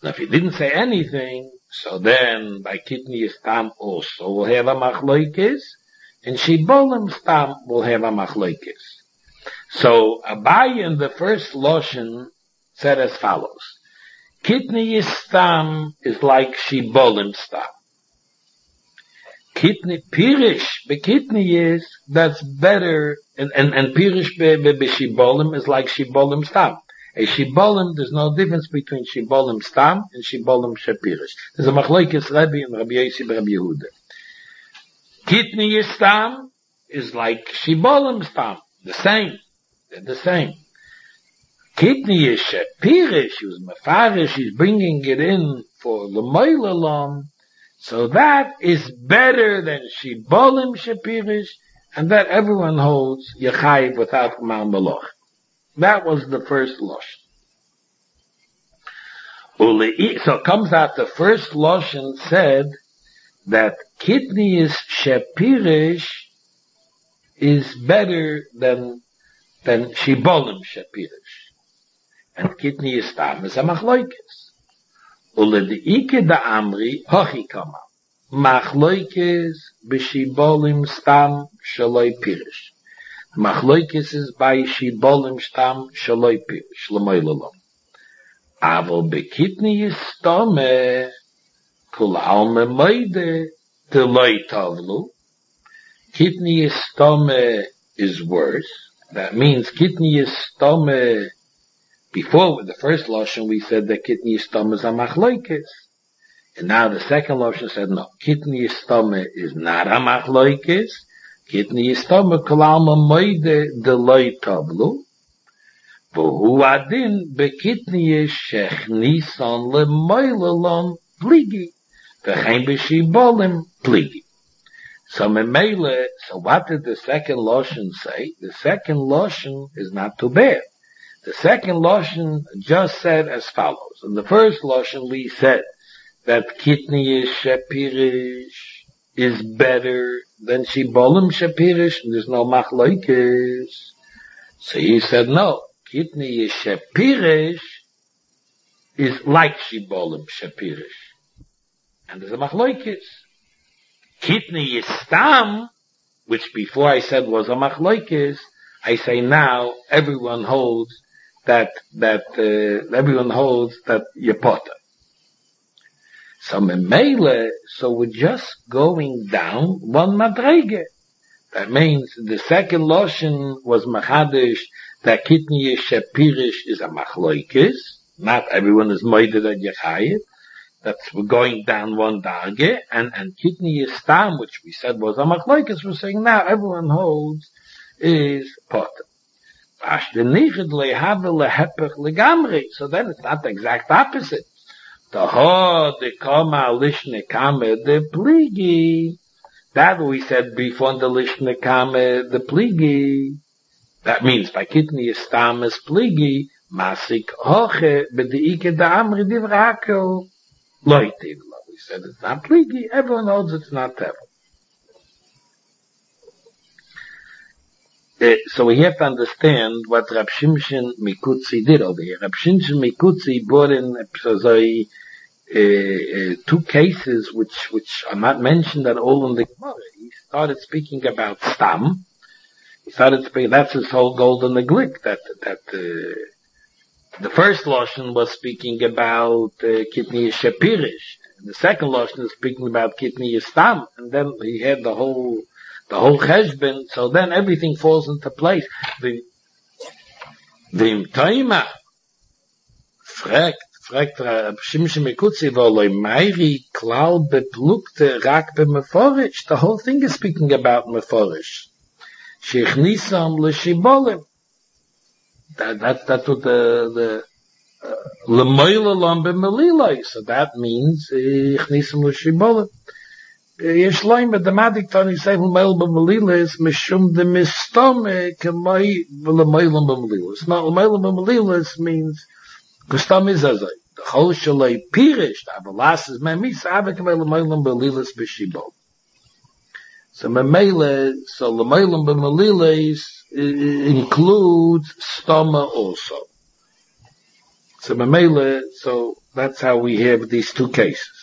[SPEAKER 1] so then by kitniyis stam also will have a machlokes, and shibolim stam will have a machlokes. So Abai in the first Lashon said as follows: kitniyis stam is like shibolim stam. Pirish bekitniyis, that's better, and pirish be-shibolim is like shibolim stam. A shibolim, there's no difference between shibolim stam and shibolim shapirish. There's a machlokes Rebbe and Rabbi Yossi and Rabbi Yehuda. Kitniyis stam is like shibolim stam. They're the same. Kitniyis shapirish, he was mefarish, he's bringing it in for the moilalam. So that is better than shibolim shapirish, and that everyone holds yechayiv without Gemal Malacha. That was the first Lashon. So it comes out the first Lashon said that kitniyis shapirish is better than shibolim shapirish, and kitniyis stam is a machlokes. Uledeike da amri hochi kama machloikes b'shibolim stam shaloi pirish. Machloikes is by shibolim stam shaloi pirish l'moilalam. Aval bekitniyis stome kula alme moide delay tavlu. Kitni stome is worse. That means kitni stome. Before with the first lashon we said that kitni stome is a machloikis, and now the second lashon said no. Kitni stome is not a machloikis. Kitni stome kolama moide delay tavlu. V'hu adin bekitni shechnisan lemoilelon pligi. V'chein b'shibolim pligi. So memele, so what did the second lashon say? The second lashon is not too bad. The second lashon just said as follows. In the first lashon we said that kitni shapirish is better than shibolim shapirish, and there's no machloikis. So he said no. Kitni shapirish is like shibolim shapirish, and there's a machloikis. Kitni yistam, which before I said was a machloikis, I say now everyone holds that yepota. So memele, so we're just going down one madrege. That means the second lashon was machadish that kitni shapirish is a machloikis. Not everyone is moided at yechayit. That's we're going down one darge, and kitni yistam, which we said was a machloikis, we're saying now everyone holds is potter. So then it's not the exact opposite. The kama lishne kame the pligi. That we said before the lishne kame the pligi. That means by kitni yistam is pligi masik hoche b'diike da amri divrako. We said it's not pligi. Everyone knows it's not tevel. So we have to understand what Rab Shimshon Mikutzi did over here. Rab Shimshon Mikutzi brought in two cases which are not mentioned at all in the Gemara. He started speaking about Stam. He started speaking. That's his whole golden neglik. That the first lashon was speaking about kitni shapirish. The second lashon is speaking about kitni yistam, and then he had the whole cheshbon. So then everything falls into place. The imtoima fragt Shimshon Mikutzi v'oloi meiri klal beplukte rak b'meforish. The whole thing is speaking about meforish. Shechnisam l'shibolim. That's what the lemoila lam b'melilai. So that means chnisam l'shibolim. Yesh loim b'damadik tani say lemoila b'melilai is mishum de mistome k'mai lemoila b'melilai. It's not lemoila b'melilai means kustam is azay. The chol shalei pirish the avalas is memis avik lemoila b'melilai b'shibol. So memele, so lemoila b'melilai includes stoma also. So memele, so that's how we have these two cases.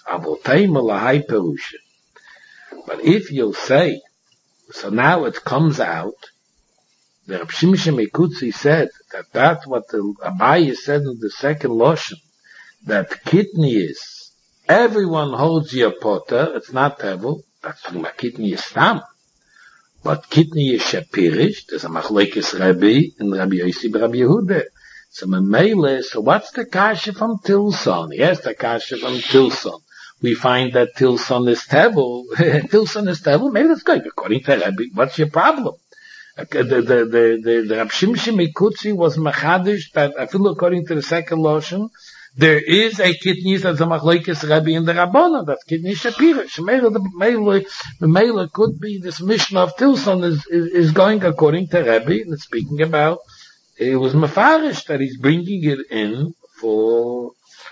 [SPEAKER 1] But if you say, so now it comes out, the Rab Shimshon Mikutzi said that that's what the Abaye said in the second lashon, that kitni is, everyone holds your potter, it's not tevel, that's kitni is stam. But kitni is shapirish, there's a machlekes Rabbi and Rabbi Yossi Rabbi Yehuda. So memele, so what's the kasha from Tilson? Yes, the kasha from Tilson. We find that Tilson is tevel. Tilson is tevel, maybe that's good. According to Rabbi, what's your problem? The Rab Shimshon Mikutzi was machadish that I feel according to the second lashon, there is a kitnis as a machlekes Rabbi in the Rabbana. That's kitnis shapirish. The mele could be this mission of Tilson is going according to Rabbi, and it's speaking about it was mefarish that he's bringing it in for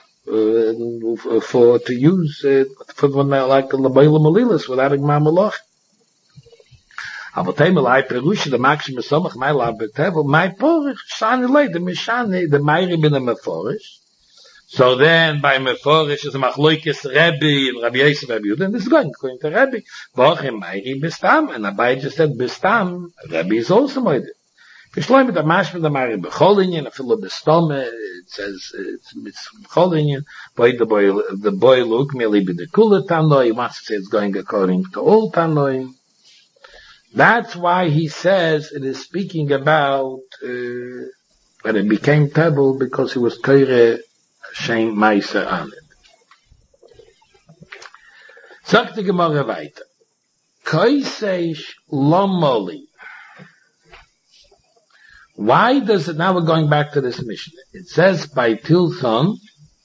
[SPEAKER 1] to use for when like the lebeila malilas without a mamalach. Avotemelai perush the maxim somach my lab betevel my porich shani lay the mishani the mayri bin the mefarish. So then, by Meforish is a Machloikis Rebbe and Rabbi Yosef Rabbi Yehuda, and this is going according to Rebbe. Bochem Mayri Bistam, and Abai just said Bistam, Rebbe is also moided. Geschleim mit der Maschme der Mari Becholinien, a filo bestome, it says, it's Becholinien, the boy look, merely be the kula Tanoi, he wants to say it's going according to all Tanoi. That's why he says it is speaking about, that it became table because he was Keire Shem Meiser on it. Sagt die Gemara weiter. Koiseish Lomoli. Why does it, now we're going back to this Mishnah. It says by Tilson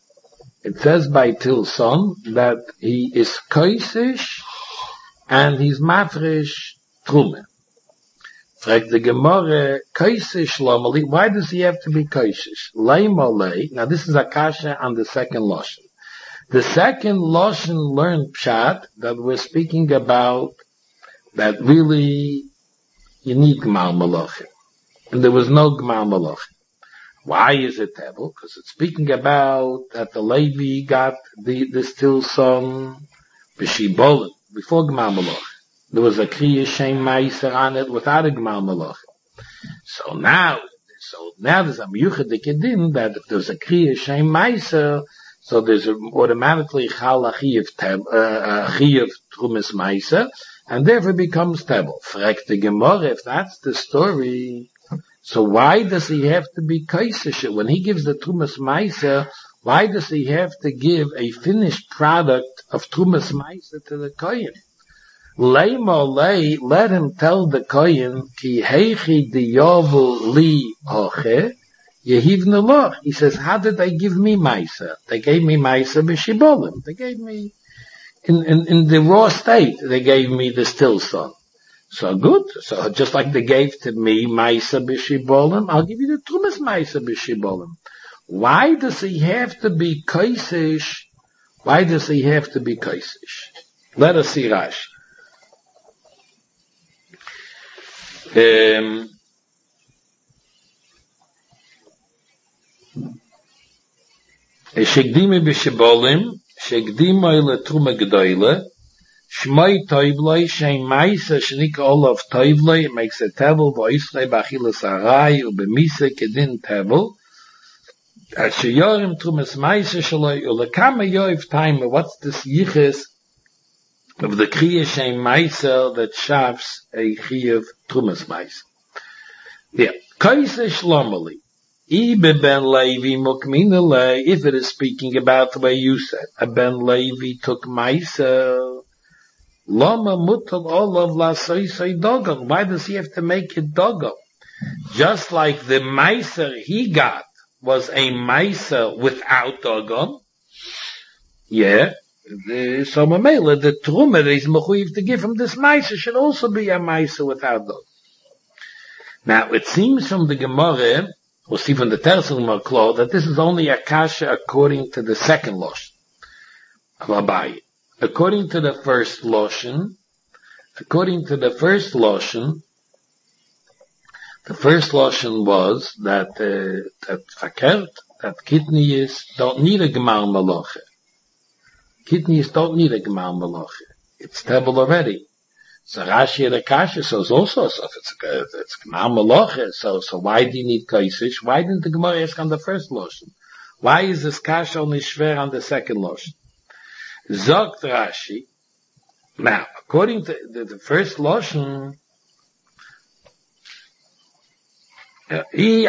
[SPEAKER 1] that he is Koiseish and he's Mafresh Trume. Fragt the Gemara, Koiseish Lomoli, why does he have to be Koiseish? Leimolei, now this is a kasha on the second Loshen. The second Loshen learned Pshat that we're speaking about that really you need Gmal Malachim. And there was no Gmal Malachim. Why is it Tebel? Because it's speaking about that the Levi got this Tilson B'Shibolim before Gmal Malachim. There was a Kriya Shem Meiser on it without a Gmal Malachim. So now there's a Miyuchadik Edin that if there's a Kriya Shem Meiser, so there's automatically Chal Achiyev Trumas Meiser, and therefore becomes Tebel. Frek the Gemara, if that's the story, so why does he have to be Kaisish? When he gives the Trumas Meiser, why does he have to give a finished product of Trumas Meiser to the Kohen? Let him tell the Kohen, Ki heichi diyovu li hoche, Yehivnu loch. He says, how did they give me Meiser? They gave me Meiser b'Shibolim. They gave me, in the raw state, they gave me the still son. So good. So just like they gave to me Meiser b'Shibolim, I'll give you the Trumas Meiser b'Shibolim. Why does he have to be Kaisish? Why does he have to be Kaisish? Let us see Rashi. Shekdime b'Shibolim, shekdime leTruma G'doyle, Shmoi Toivloi, Shem Meiser, Shnika Olav Toivloi, it makes a table, V'Yisrei B'Achilas Harai, U'B'Mise Kedin table, At Sheyorim Trumas Meiser Shaloi, U'Lekama Yoiv time, what's this yiches of the Kriya Shem Meiser that shafts a Chiyav Trumas Meiser? Yeah, Kaise Shlomali. If it is speaking about the way you said, a Ben Levi took Meiser, Lama Mutal Olav La Soy Dogel. Why does he have to make it Dogel? Just like the Meiser he got was a Meiser without Dogel. Yeah. So Mamela, the Truma that he's mechuyev to give him this Meiser should also be a Meiser without Dogel. Now, it seems from the Gemara, we'll see from the Terzel Maklo, that this is only a kasha according to the second Loshen of Abaye. According to the first Loshen was that kidneys don't need a Gmal Malacha. Kidneys don't need a Gmal Malacha. It's table already. So Rashi the kasha says also, so if it's Gmal Malacha, so why do you need Kaisish? Why didn't the Gemara ask on the first Loshen? Why is this kasha only shver on the second Loshen? Zogt Rashi. Now, according to the first Loshen, that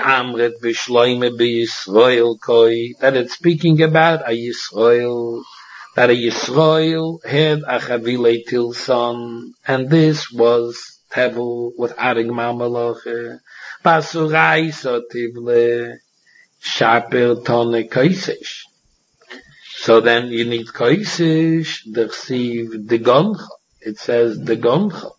[SPEAKER 1] it's speaking about a Yisrael, that a Yisrael had a Chavile Tilson, and this was Tevel without a Gmal Malacha. Basurai sotivle shaper tone Kaisish. So then you need Kaisish, dersiv de Goncha. It says de Goncha.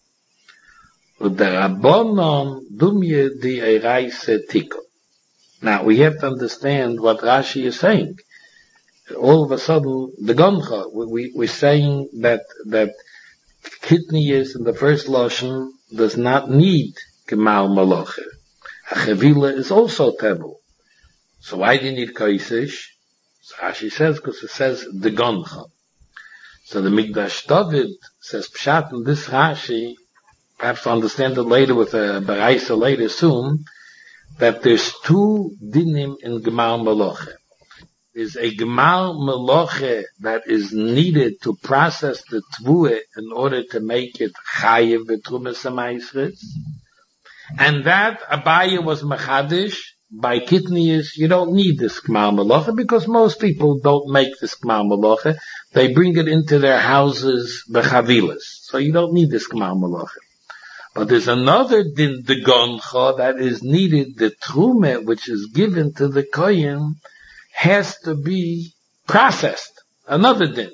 [SPEAKER 1] Now we have to understand what Rashi is saying. All of a sudden, the Goncha, we're saying that kidney is in the first Loshen does not need Gmal Malacha. A Chavila is also Tebel. So why do you need Kaisish? So Rashi says, because it says the Goncha. So the Mikdash David says Pshat in this Rashi, perhaps to understand it later with a Baraisa later soon, that there's two dinim in Gemar Meloche. There's a Gemar Meloche that is needed to process the Tvue in order to make it Chayev B'Trumas HaMaisres. And that Abaye was Mechadish by Kitnius. You don't need this Gemar Meloche because most people don't make this Gemar Meloche. They bring it into their houses B'Chavilas. So you don't need this Gemar Meloche. But there's another din, the Goncha, that is needed. The Trume, which is given to the Kohen, has to be processed. Another din.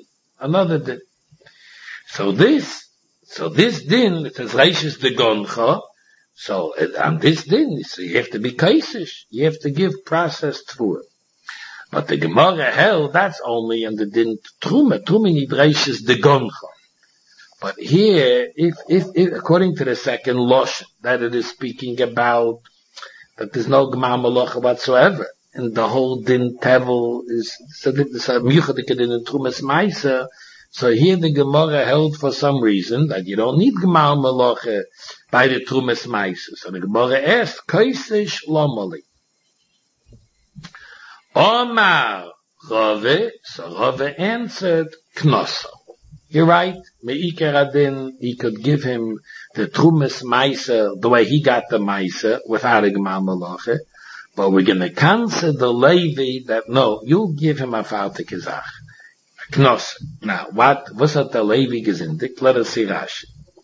[SPEAKER 1] So this din, it says Reishis the Goncha. So on this din, so you have to be kaisish. You have to give processed food. But the Gemara held that's only in the din Trume. Trume need Reishis the Goncha. But here, if according to the second Losh, that it is speaking about that there's no Gemar Meloche whatsoever, and the whole din Tevel is so Miyuchadik in Trumas Meiser. So here the Gemara held for some reason that you don't need Gemar Meloche by the Trumas Meiser. So the Gemara asked, Kaisish Lomali. Omar Rave, so Rave answered, Knosso. You're right. Me'iker Adin, he could give him the Trumas Meiser the way he got the Meiser without a Gemar Meloche. But we're going to cancel the Levi that no, you'll give him a Falte Kizach. A Knos. Now, what's that the Levi gesindigt? Let us see Rashi.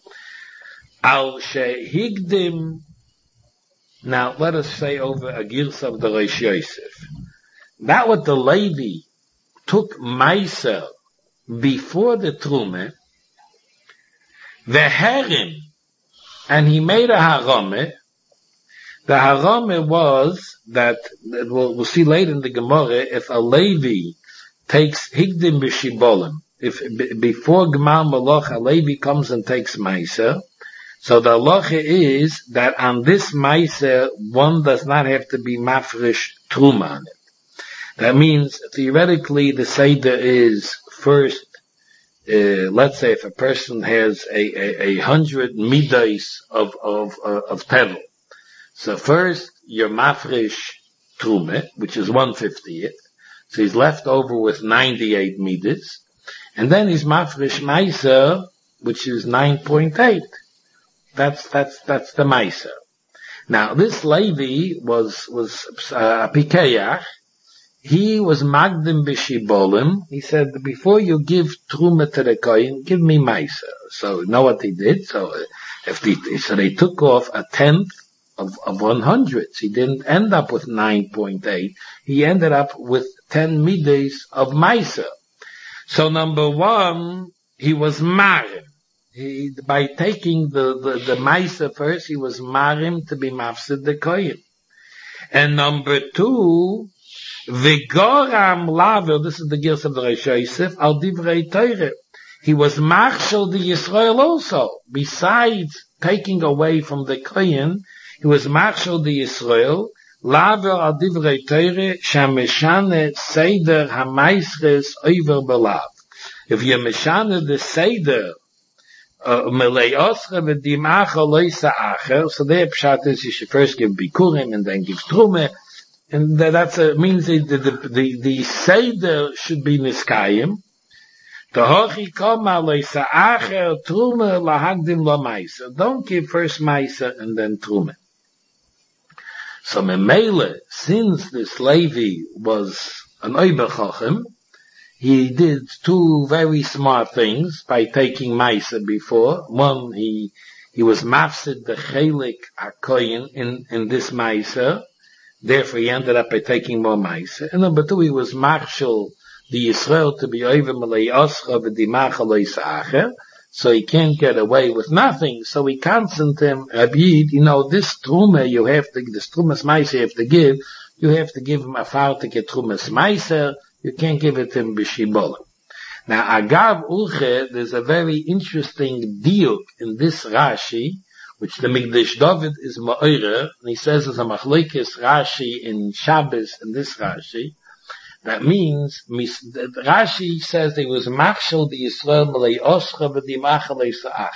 [SPEAKER 1] Al Shehigdim. Now, let us say over a Girs of the Rosh Yosef. That what the Levi took Meiser before the Trume, the Herim, and he made a Harame. The Harame was that, we'll see later in the Gemara, if a Levi takes Higdim B'Shibolim, if before Gemar Meloche a Levi comes and takes Meiser, so the halacha is that on this Meiser, one does not have to be mafresh Truma on it. That means, theoretically, the Seder is first, let's say if a person has a 100 midas of tevel. So first, your mafresh trume, which is 1/50th. So he's left over with 98 midas. And then he's mafresh meiser, which is 9.8. That's the meiser. Now, this Levi was a Pikeach. He was Magdim B'Shibolim. He said, before you give Truma to the Kohen, give me Meiser. So, you know what he did? So, they took off a tenth of 100. He didn't end up with 9.8. He ended up with 10 midas of Meiser. So, number one, he was Marim. By taking the Meiser first, he was Marim to be Mafsid the Kohen. And number two, Vigoram Laver, this is the Girs of the Rosh Yosef, Al Divrei Torah. He was Marshal the Yisrael also. Besides taking away from the Kohen, he was Marshal the Yisrael, Laver Al Divrei Torah, Shameshane Seder HaMaisres Oiver Belav. If you Meshane the Seder, Melei Osre V'Dimacha Loisa Acher, so their pshat is you should first give Bikurim and then give Trume. And that means the Seder should be Niskayim. Don't give first Maisa and then Trume. So Memele, since this Levi was an Oiber Chochem, he did two very smart things by taking Maisa before. One, he was Mafsid the Chelik HaKoyin in this Maisa. Therefore, he ended up by taking more Meiser. And number two, he was Marshal the Yisrael to be over Malay Oscha v'Dimacha Loisa Acher. So he can't get away with nothing. So we constant him, Abid, this Truma this Trumas Meiser you have to give him a far to get Trumas Meiser. You can't give it to him B'Shibolim. Now, Agav Ulche, there's a very interesting diuk in this Rashi, which the Migdash David is Ma'ira, and he says as a Machlekes Rashi in Shabbos in this Rashi. That means, Rashi says he was Marshal the Yisrael Malay Oscha v'Dimacha Leisa Acher.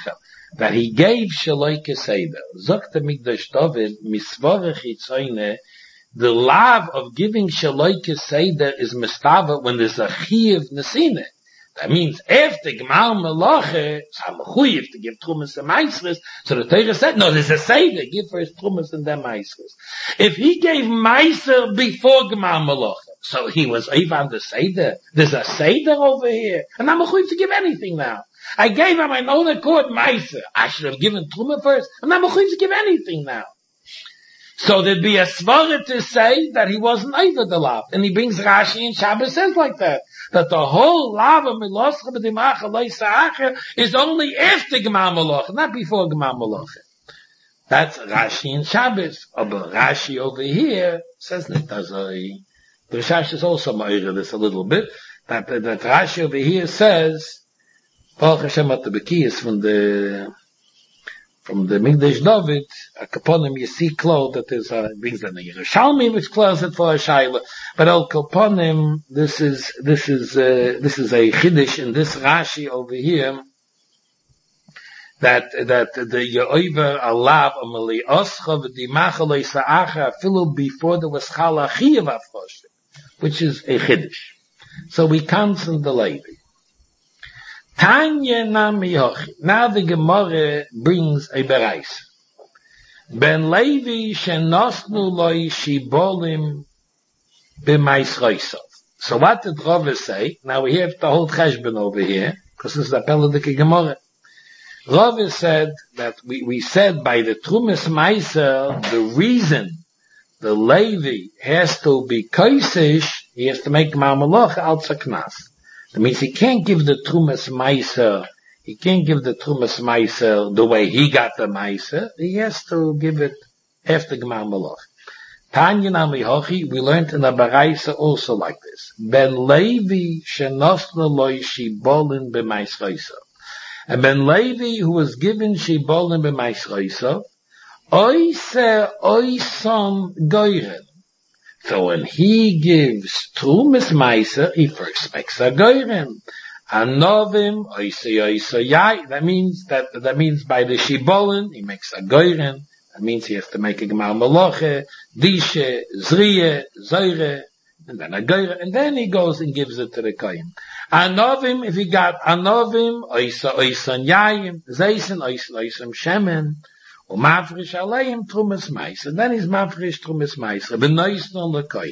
[SPEAKER 1] that he gave Shaloike Seder. Zokta Mikdash David, Misvarech Yitzayne, the love of giving Shaloike Seder is mistava when there's a Chiyuv Nesine. That means after Gmar Melache, it's HaMechuyev to give Trumas and Maisres, so the Torah said, no, there's a Seder, give first Trumas and then Maisres. If he gave Maiser before Gmar Melache, so he was even the Seder, there's a Seder over here, and I'm HaMechuyev to give anything now. I gave him my own accord Maiser. I should have given Truma first, and I'm HaMechuyev to give anything now. So there'd be a svara to say that he wasn't over the lav. And he brings Rashi and Shabbos says like that the whole lav of Miloscha b'dimacha loisa'acher is only after Gemar Melacha, not before Gemar Melacha. That's Rashi and Shabbos. But Rashi over here says Nitazai. The Rashash is also ma'ira this a little bit. That Rashi over here says, Baruch Hashem at the Bekiyas from the Mikdash David, a Kaponim, you see clothes that is, brings the Yerushalmi, which closes it for a Shaila. But Al Kaponim, this is a Chiddush in this Rashi over here, that the Ye'over Alav Amali Oscha v'dimacha loisa'acha afilu before there was Chala Chiyav Afrosh, which is a Chiddush. So we cancel the Levi. Tanya Nami Hochi. Now the Gemara brings a berais. Ben Levi shenosnu loi shibolim b'maisroisov. So what did Rava say? Now we have to hold cheshbon over here, because this is the Peladic Gemara. Rava said that we said by the Trumas Meiser, the reason the Levi has to be koisish, he has to make Ma'amaloch al tzaknas. That means he can't give the Trumas Meiser, the way he got the Meiser. He has to give it after Gmar Melach. Tanya Nami Hochi, we learned in the Baraisa also like this. Ben Levi shenosna loy shibolin b'maisroisav. And Ben Levi, who was given shibolin b'maisroisav, oise oisom goyren. So when he gives Trumas Meiser, he first makes a goyren. Anovim, that means by the Shibolin, he makes a goyren. That means he has to make a Gemar Meloche, Dishe, Zriye, Zoyre, and then a goyren. And then he goes and gives it to the Kohen. Anovim, if he got Anovim, oison Yayim, Zeisen, oison Shemen, Mafresh Aleim Trumas Meiser. Then he's Mafresh Trumas Meiser. Benoisen on the Kohen.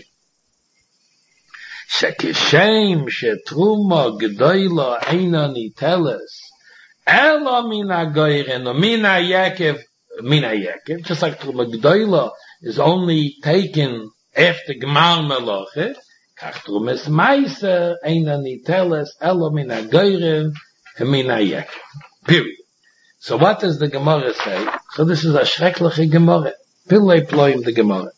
[SPEAKER 1] Shekishem shetruma gedoyla eina niteles. Ela mina goyren, mina Yaakov, just like Truma gedoyla is only taken after Gmar Meloche, kach Trumas Meiser eina niteles, ela mina goyren, mina Yaakov. Period. So what does the Gemara say? So this is a schreckliche Gemara. Pillei ploim the Gemara.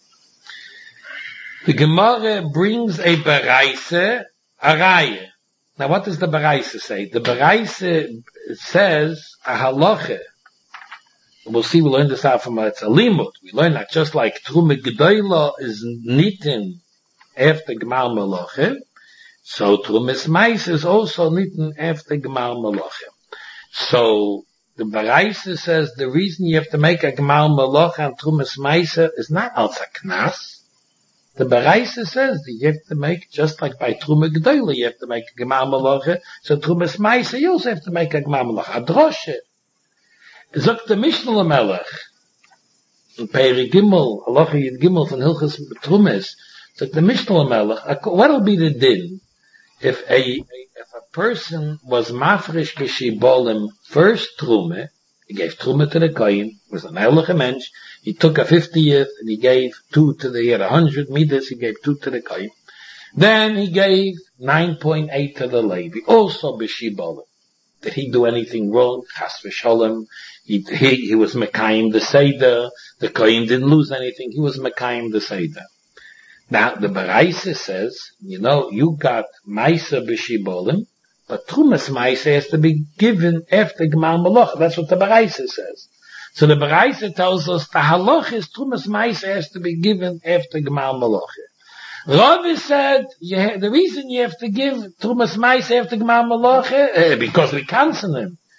[SPEAKER 1] The Gemara brings a Baraise, a Raya. Now what does the Baraise say? The Baraise says a halacha. We'll learn this out from it's a limud. We learn that just like Truma Gedoyla is nitten after Gmar Meloche, so Trumas Meiser is also nitten after Gmar Meloche. So the Baraisa says the reason you have to make a Gmar Melocha and Trumas Meiser is not als a knas. The Baraisa says that you have to make, just like by Truma Gedoyla, you have to make a Gmar Melocha, so Trumas Meiser you also have to make a Gmar Melocha. Adroshe. Zok the Mishnah Lamelech, in Peri Gimel, Halacha Yid Gimel from Hilchas Trumas, zok the Mishnah Lamelech, what will be the din if a person was mafresh b'shibolim first Trume, he gave Trume to the Kohen, was an ehrliche mensch, he took a 50th and he gave 2 to the, he had 100 midas, he gave 2 to the Kohen. Then he gave 9.8 to the Levi, also b'shibolim. Did he do anything wrong? Chas v'sholem. He was Mekayim the Seder. The Kohen didn't lose anything. He was Mekayim the Seder. Now, the Baraisa says, you got Meiser b'shibolim, but Trumas Meiser has to be given after Gmar Melocha. That's what the Baraisa says. So the Baraisa tells us the halach is Trumas Meiser has to be given after Gmar Melocha. Ravi said, the reason you have to give Trumas Meiser after Gmar Melocha, because we cancel him.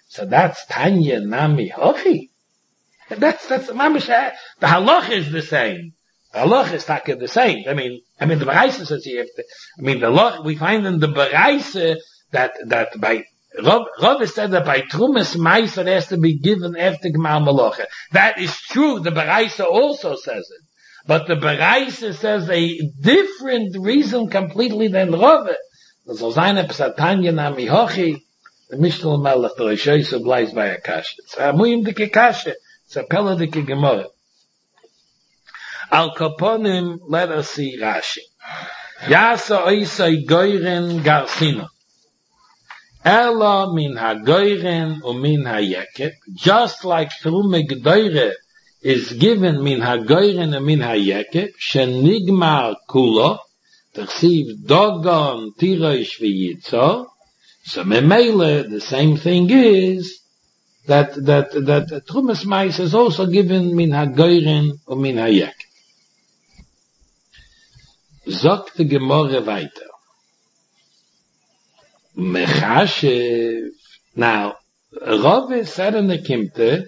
[SPEAKER 1] So that's Tanya Nami Hochi. That's mamish. The halach is the same. The halach is the same. I mean the Baraisa says you have to. The halach we find in the Baraisa that by Rav said that by Trumas Meiser has to be given after Gmar Malacha. That is true. The Baraisa also says it, but the Baraisa says a different reason completely than Rav. So seine Psatanya Nami Hochi. The Mishnah Melech the Rishoyso bleibt by a kasha. It's a muim dike kasha. It's a pella dike gemara. Al Kaponim, let us see Rashi. Yasa oisai goyren garsino. Ela min ha-goyren u min ha-yeket. Just like Trume G'doire is given min ha-goyren u min ha-yeket, shenigmar kulo, tersiv dogon tiroish v'yitzor. So memele, the same thing is that Trumas Mais is also given min ha-goyren u min ha-yeket. Sagt die Gemorre weiter. Mechashev. Now, Rove said in the Kimte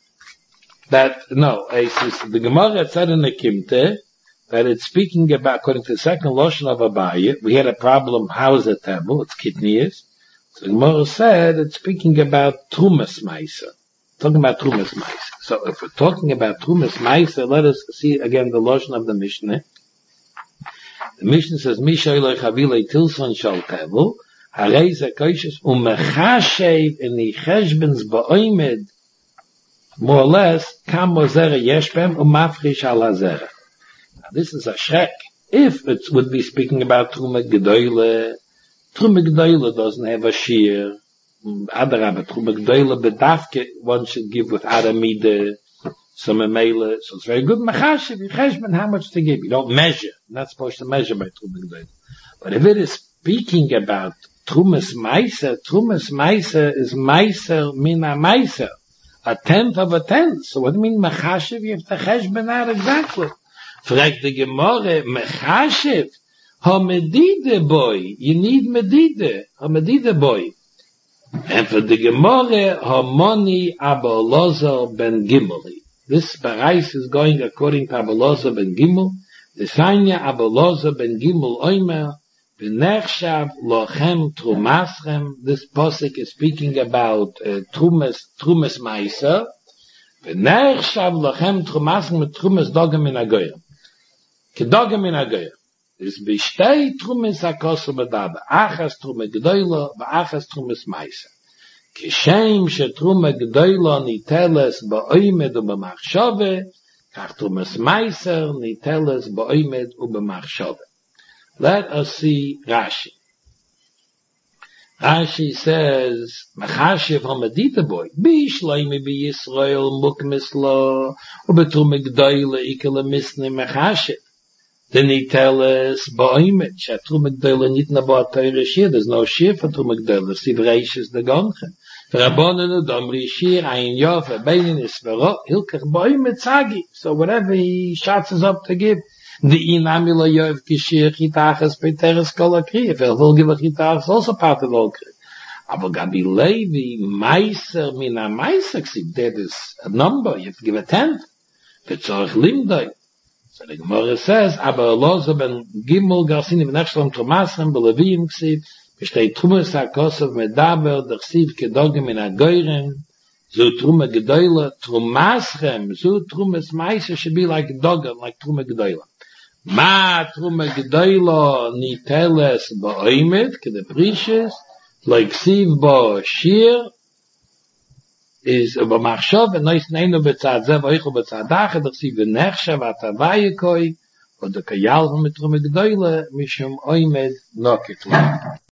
[SPEAKER 1] the Gemorre said in the Kimte that it's speaking about, according to the second Lashon of Abaye, we had a problem, how is it table? It's kidneys. So the Gemorre said it's speaking about Trumas Meiser. Talking about Trumas Meiser. So if we're talking about Trumas Meiser, let us see again the Lashon of the Mishnah. The Mishnah says, Mishayloi Chavilei Tilson Shal Tevel, Harei Zekoishes, Umechashev in the Cheshbens Ba'oimed, more or less, Kam Ozera Yeshbem, Umafrish Al Hazera. Now this is a shrek. If it would be speaking about Truma G'doyle doesn't have a shear, Adarabah, Truma G'doyle Bedavke, one should give with Aramide, some emele, so it's very good. Machashiv, Cheshbon, how much to give? You don't measure. You're not supposed to measure by Truma G'doyle. But if it is speaking about Trumas Meiser is Meiser mina Meiser. A tenth of a tenth. So what do you mean Machashiv? You have to Cheshbon out exactly. Frag the Gemorre, Machashiv, ha-medide boy. You need medide. Ha-medide boy. And for the Gemorre, ha-moni Abba Elazar ben Gimeli. This Barais is going according to Abba Elazar ben Gimel. The Sanya Abba Elazar ben Gimel Oimer, V'nechshav lochem trumaschem. This posik is speaking about Trumas Meiser. V'nechshav lochem trumaschem with Trumas dogem in agoyim. Kedogem in agoyim. Is bishtei Trumas hakosu bedaba. Achas Truma G'doyle, v'achas Trumas Meiser. Kishem shetruma G'doyle niteles ba'oimed u'b'machshove, kach Trumas Meiser niteles ba'oimed u'b'machshove. Let us see Rashi. Rashi says, Machashiv ha-medita boy, Bishleimi bi-Yisrael mukmislo, u'betruma G'doyle ikele misne Machashiv. Then he tells us, ba'oimed, shetruma G'doyle nitna ba'atayre shir, there's no shir for Truma G'doyle, Sivreish is the gonchen. V'rabonenu domri shir, ayin yof, v'beinin isvero, hilkach ba'oimed tzagi. So whatever he shots us up to give, the inamila yof kishir chitachas peteres kol akri. If will give a chitachas, also part of all kri. Aber Gabi Levi, Meiser, mina Meiser, that is a number, you have to give a tenth. V'tzorich limdoi. So the Gemara says, aber Elazar ben Gimel Garsini v'nechshalom Trumasrem b'Leviyim ksiv, v'shtei Trumas hakosav medaber, d'chsiv kedogim in agoyren, zu Truma G'doyle, Trumasrem, zu Trumas Meiser should be like dogim, like Truma G'doyle. Ma Truma G'doyle niteles ba'oimed, k'de prishes, like siv bo shir, is b'machshov, and nois neinu b'tzad zev, oichu b'tzad ache, d'chsiv v'nechshav atavayekoi, or the kayal from Truma G'doyle, mishum oimed nokit.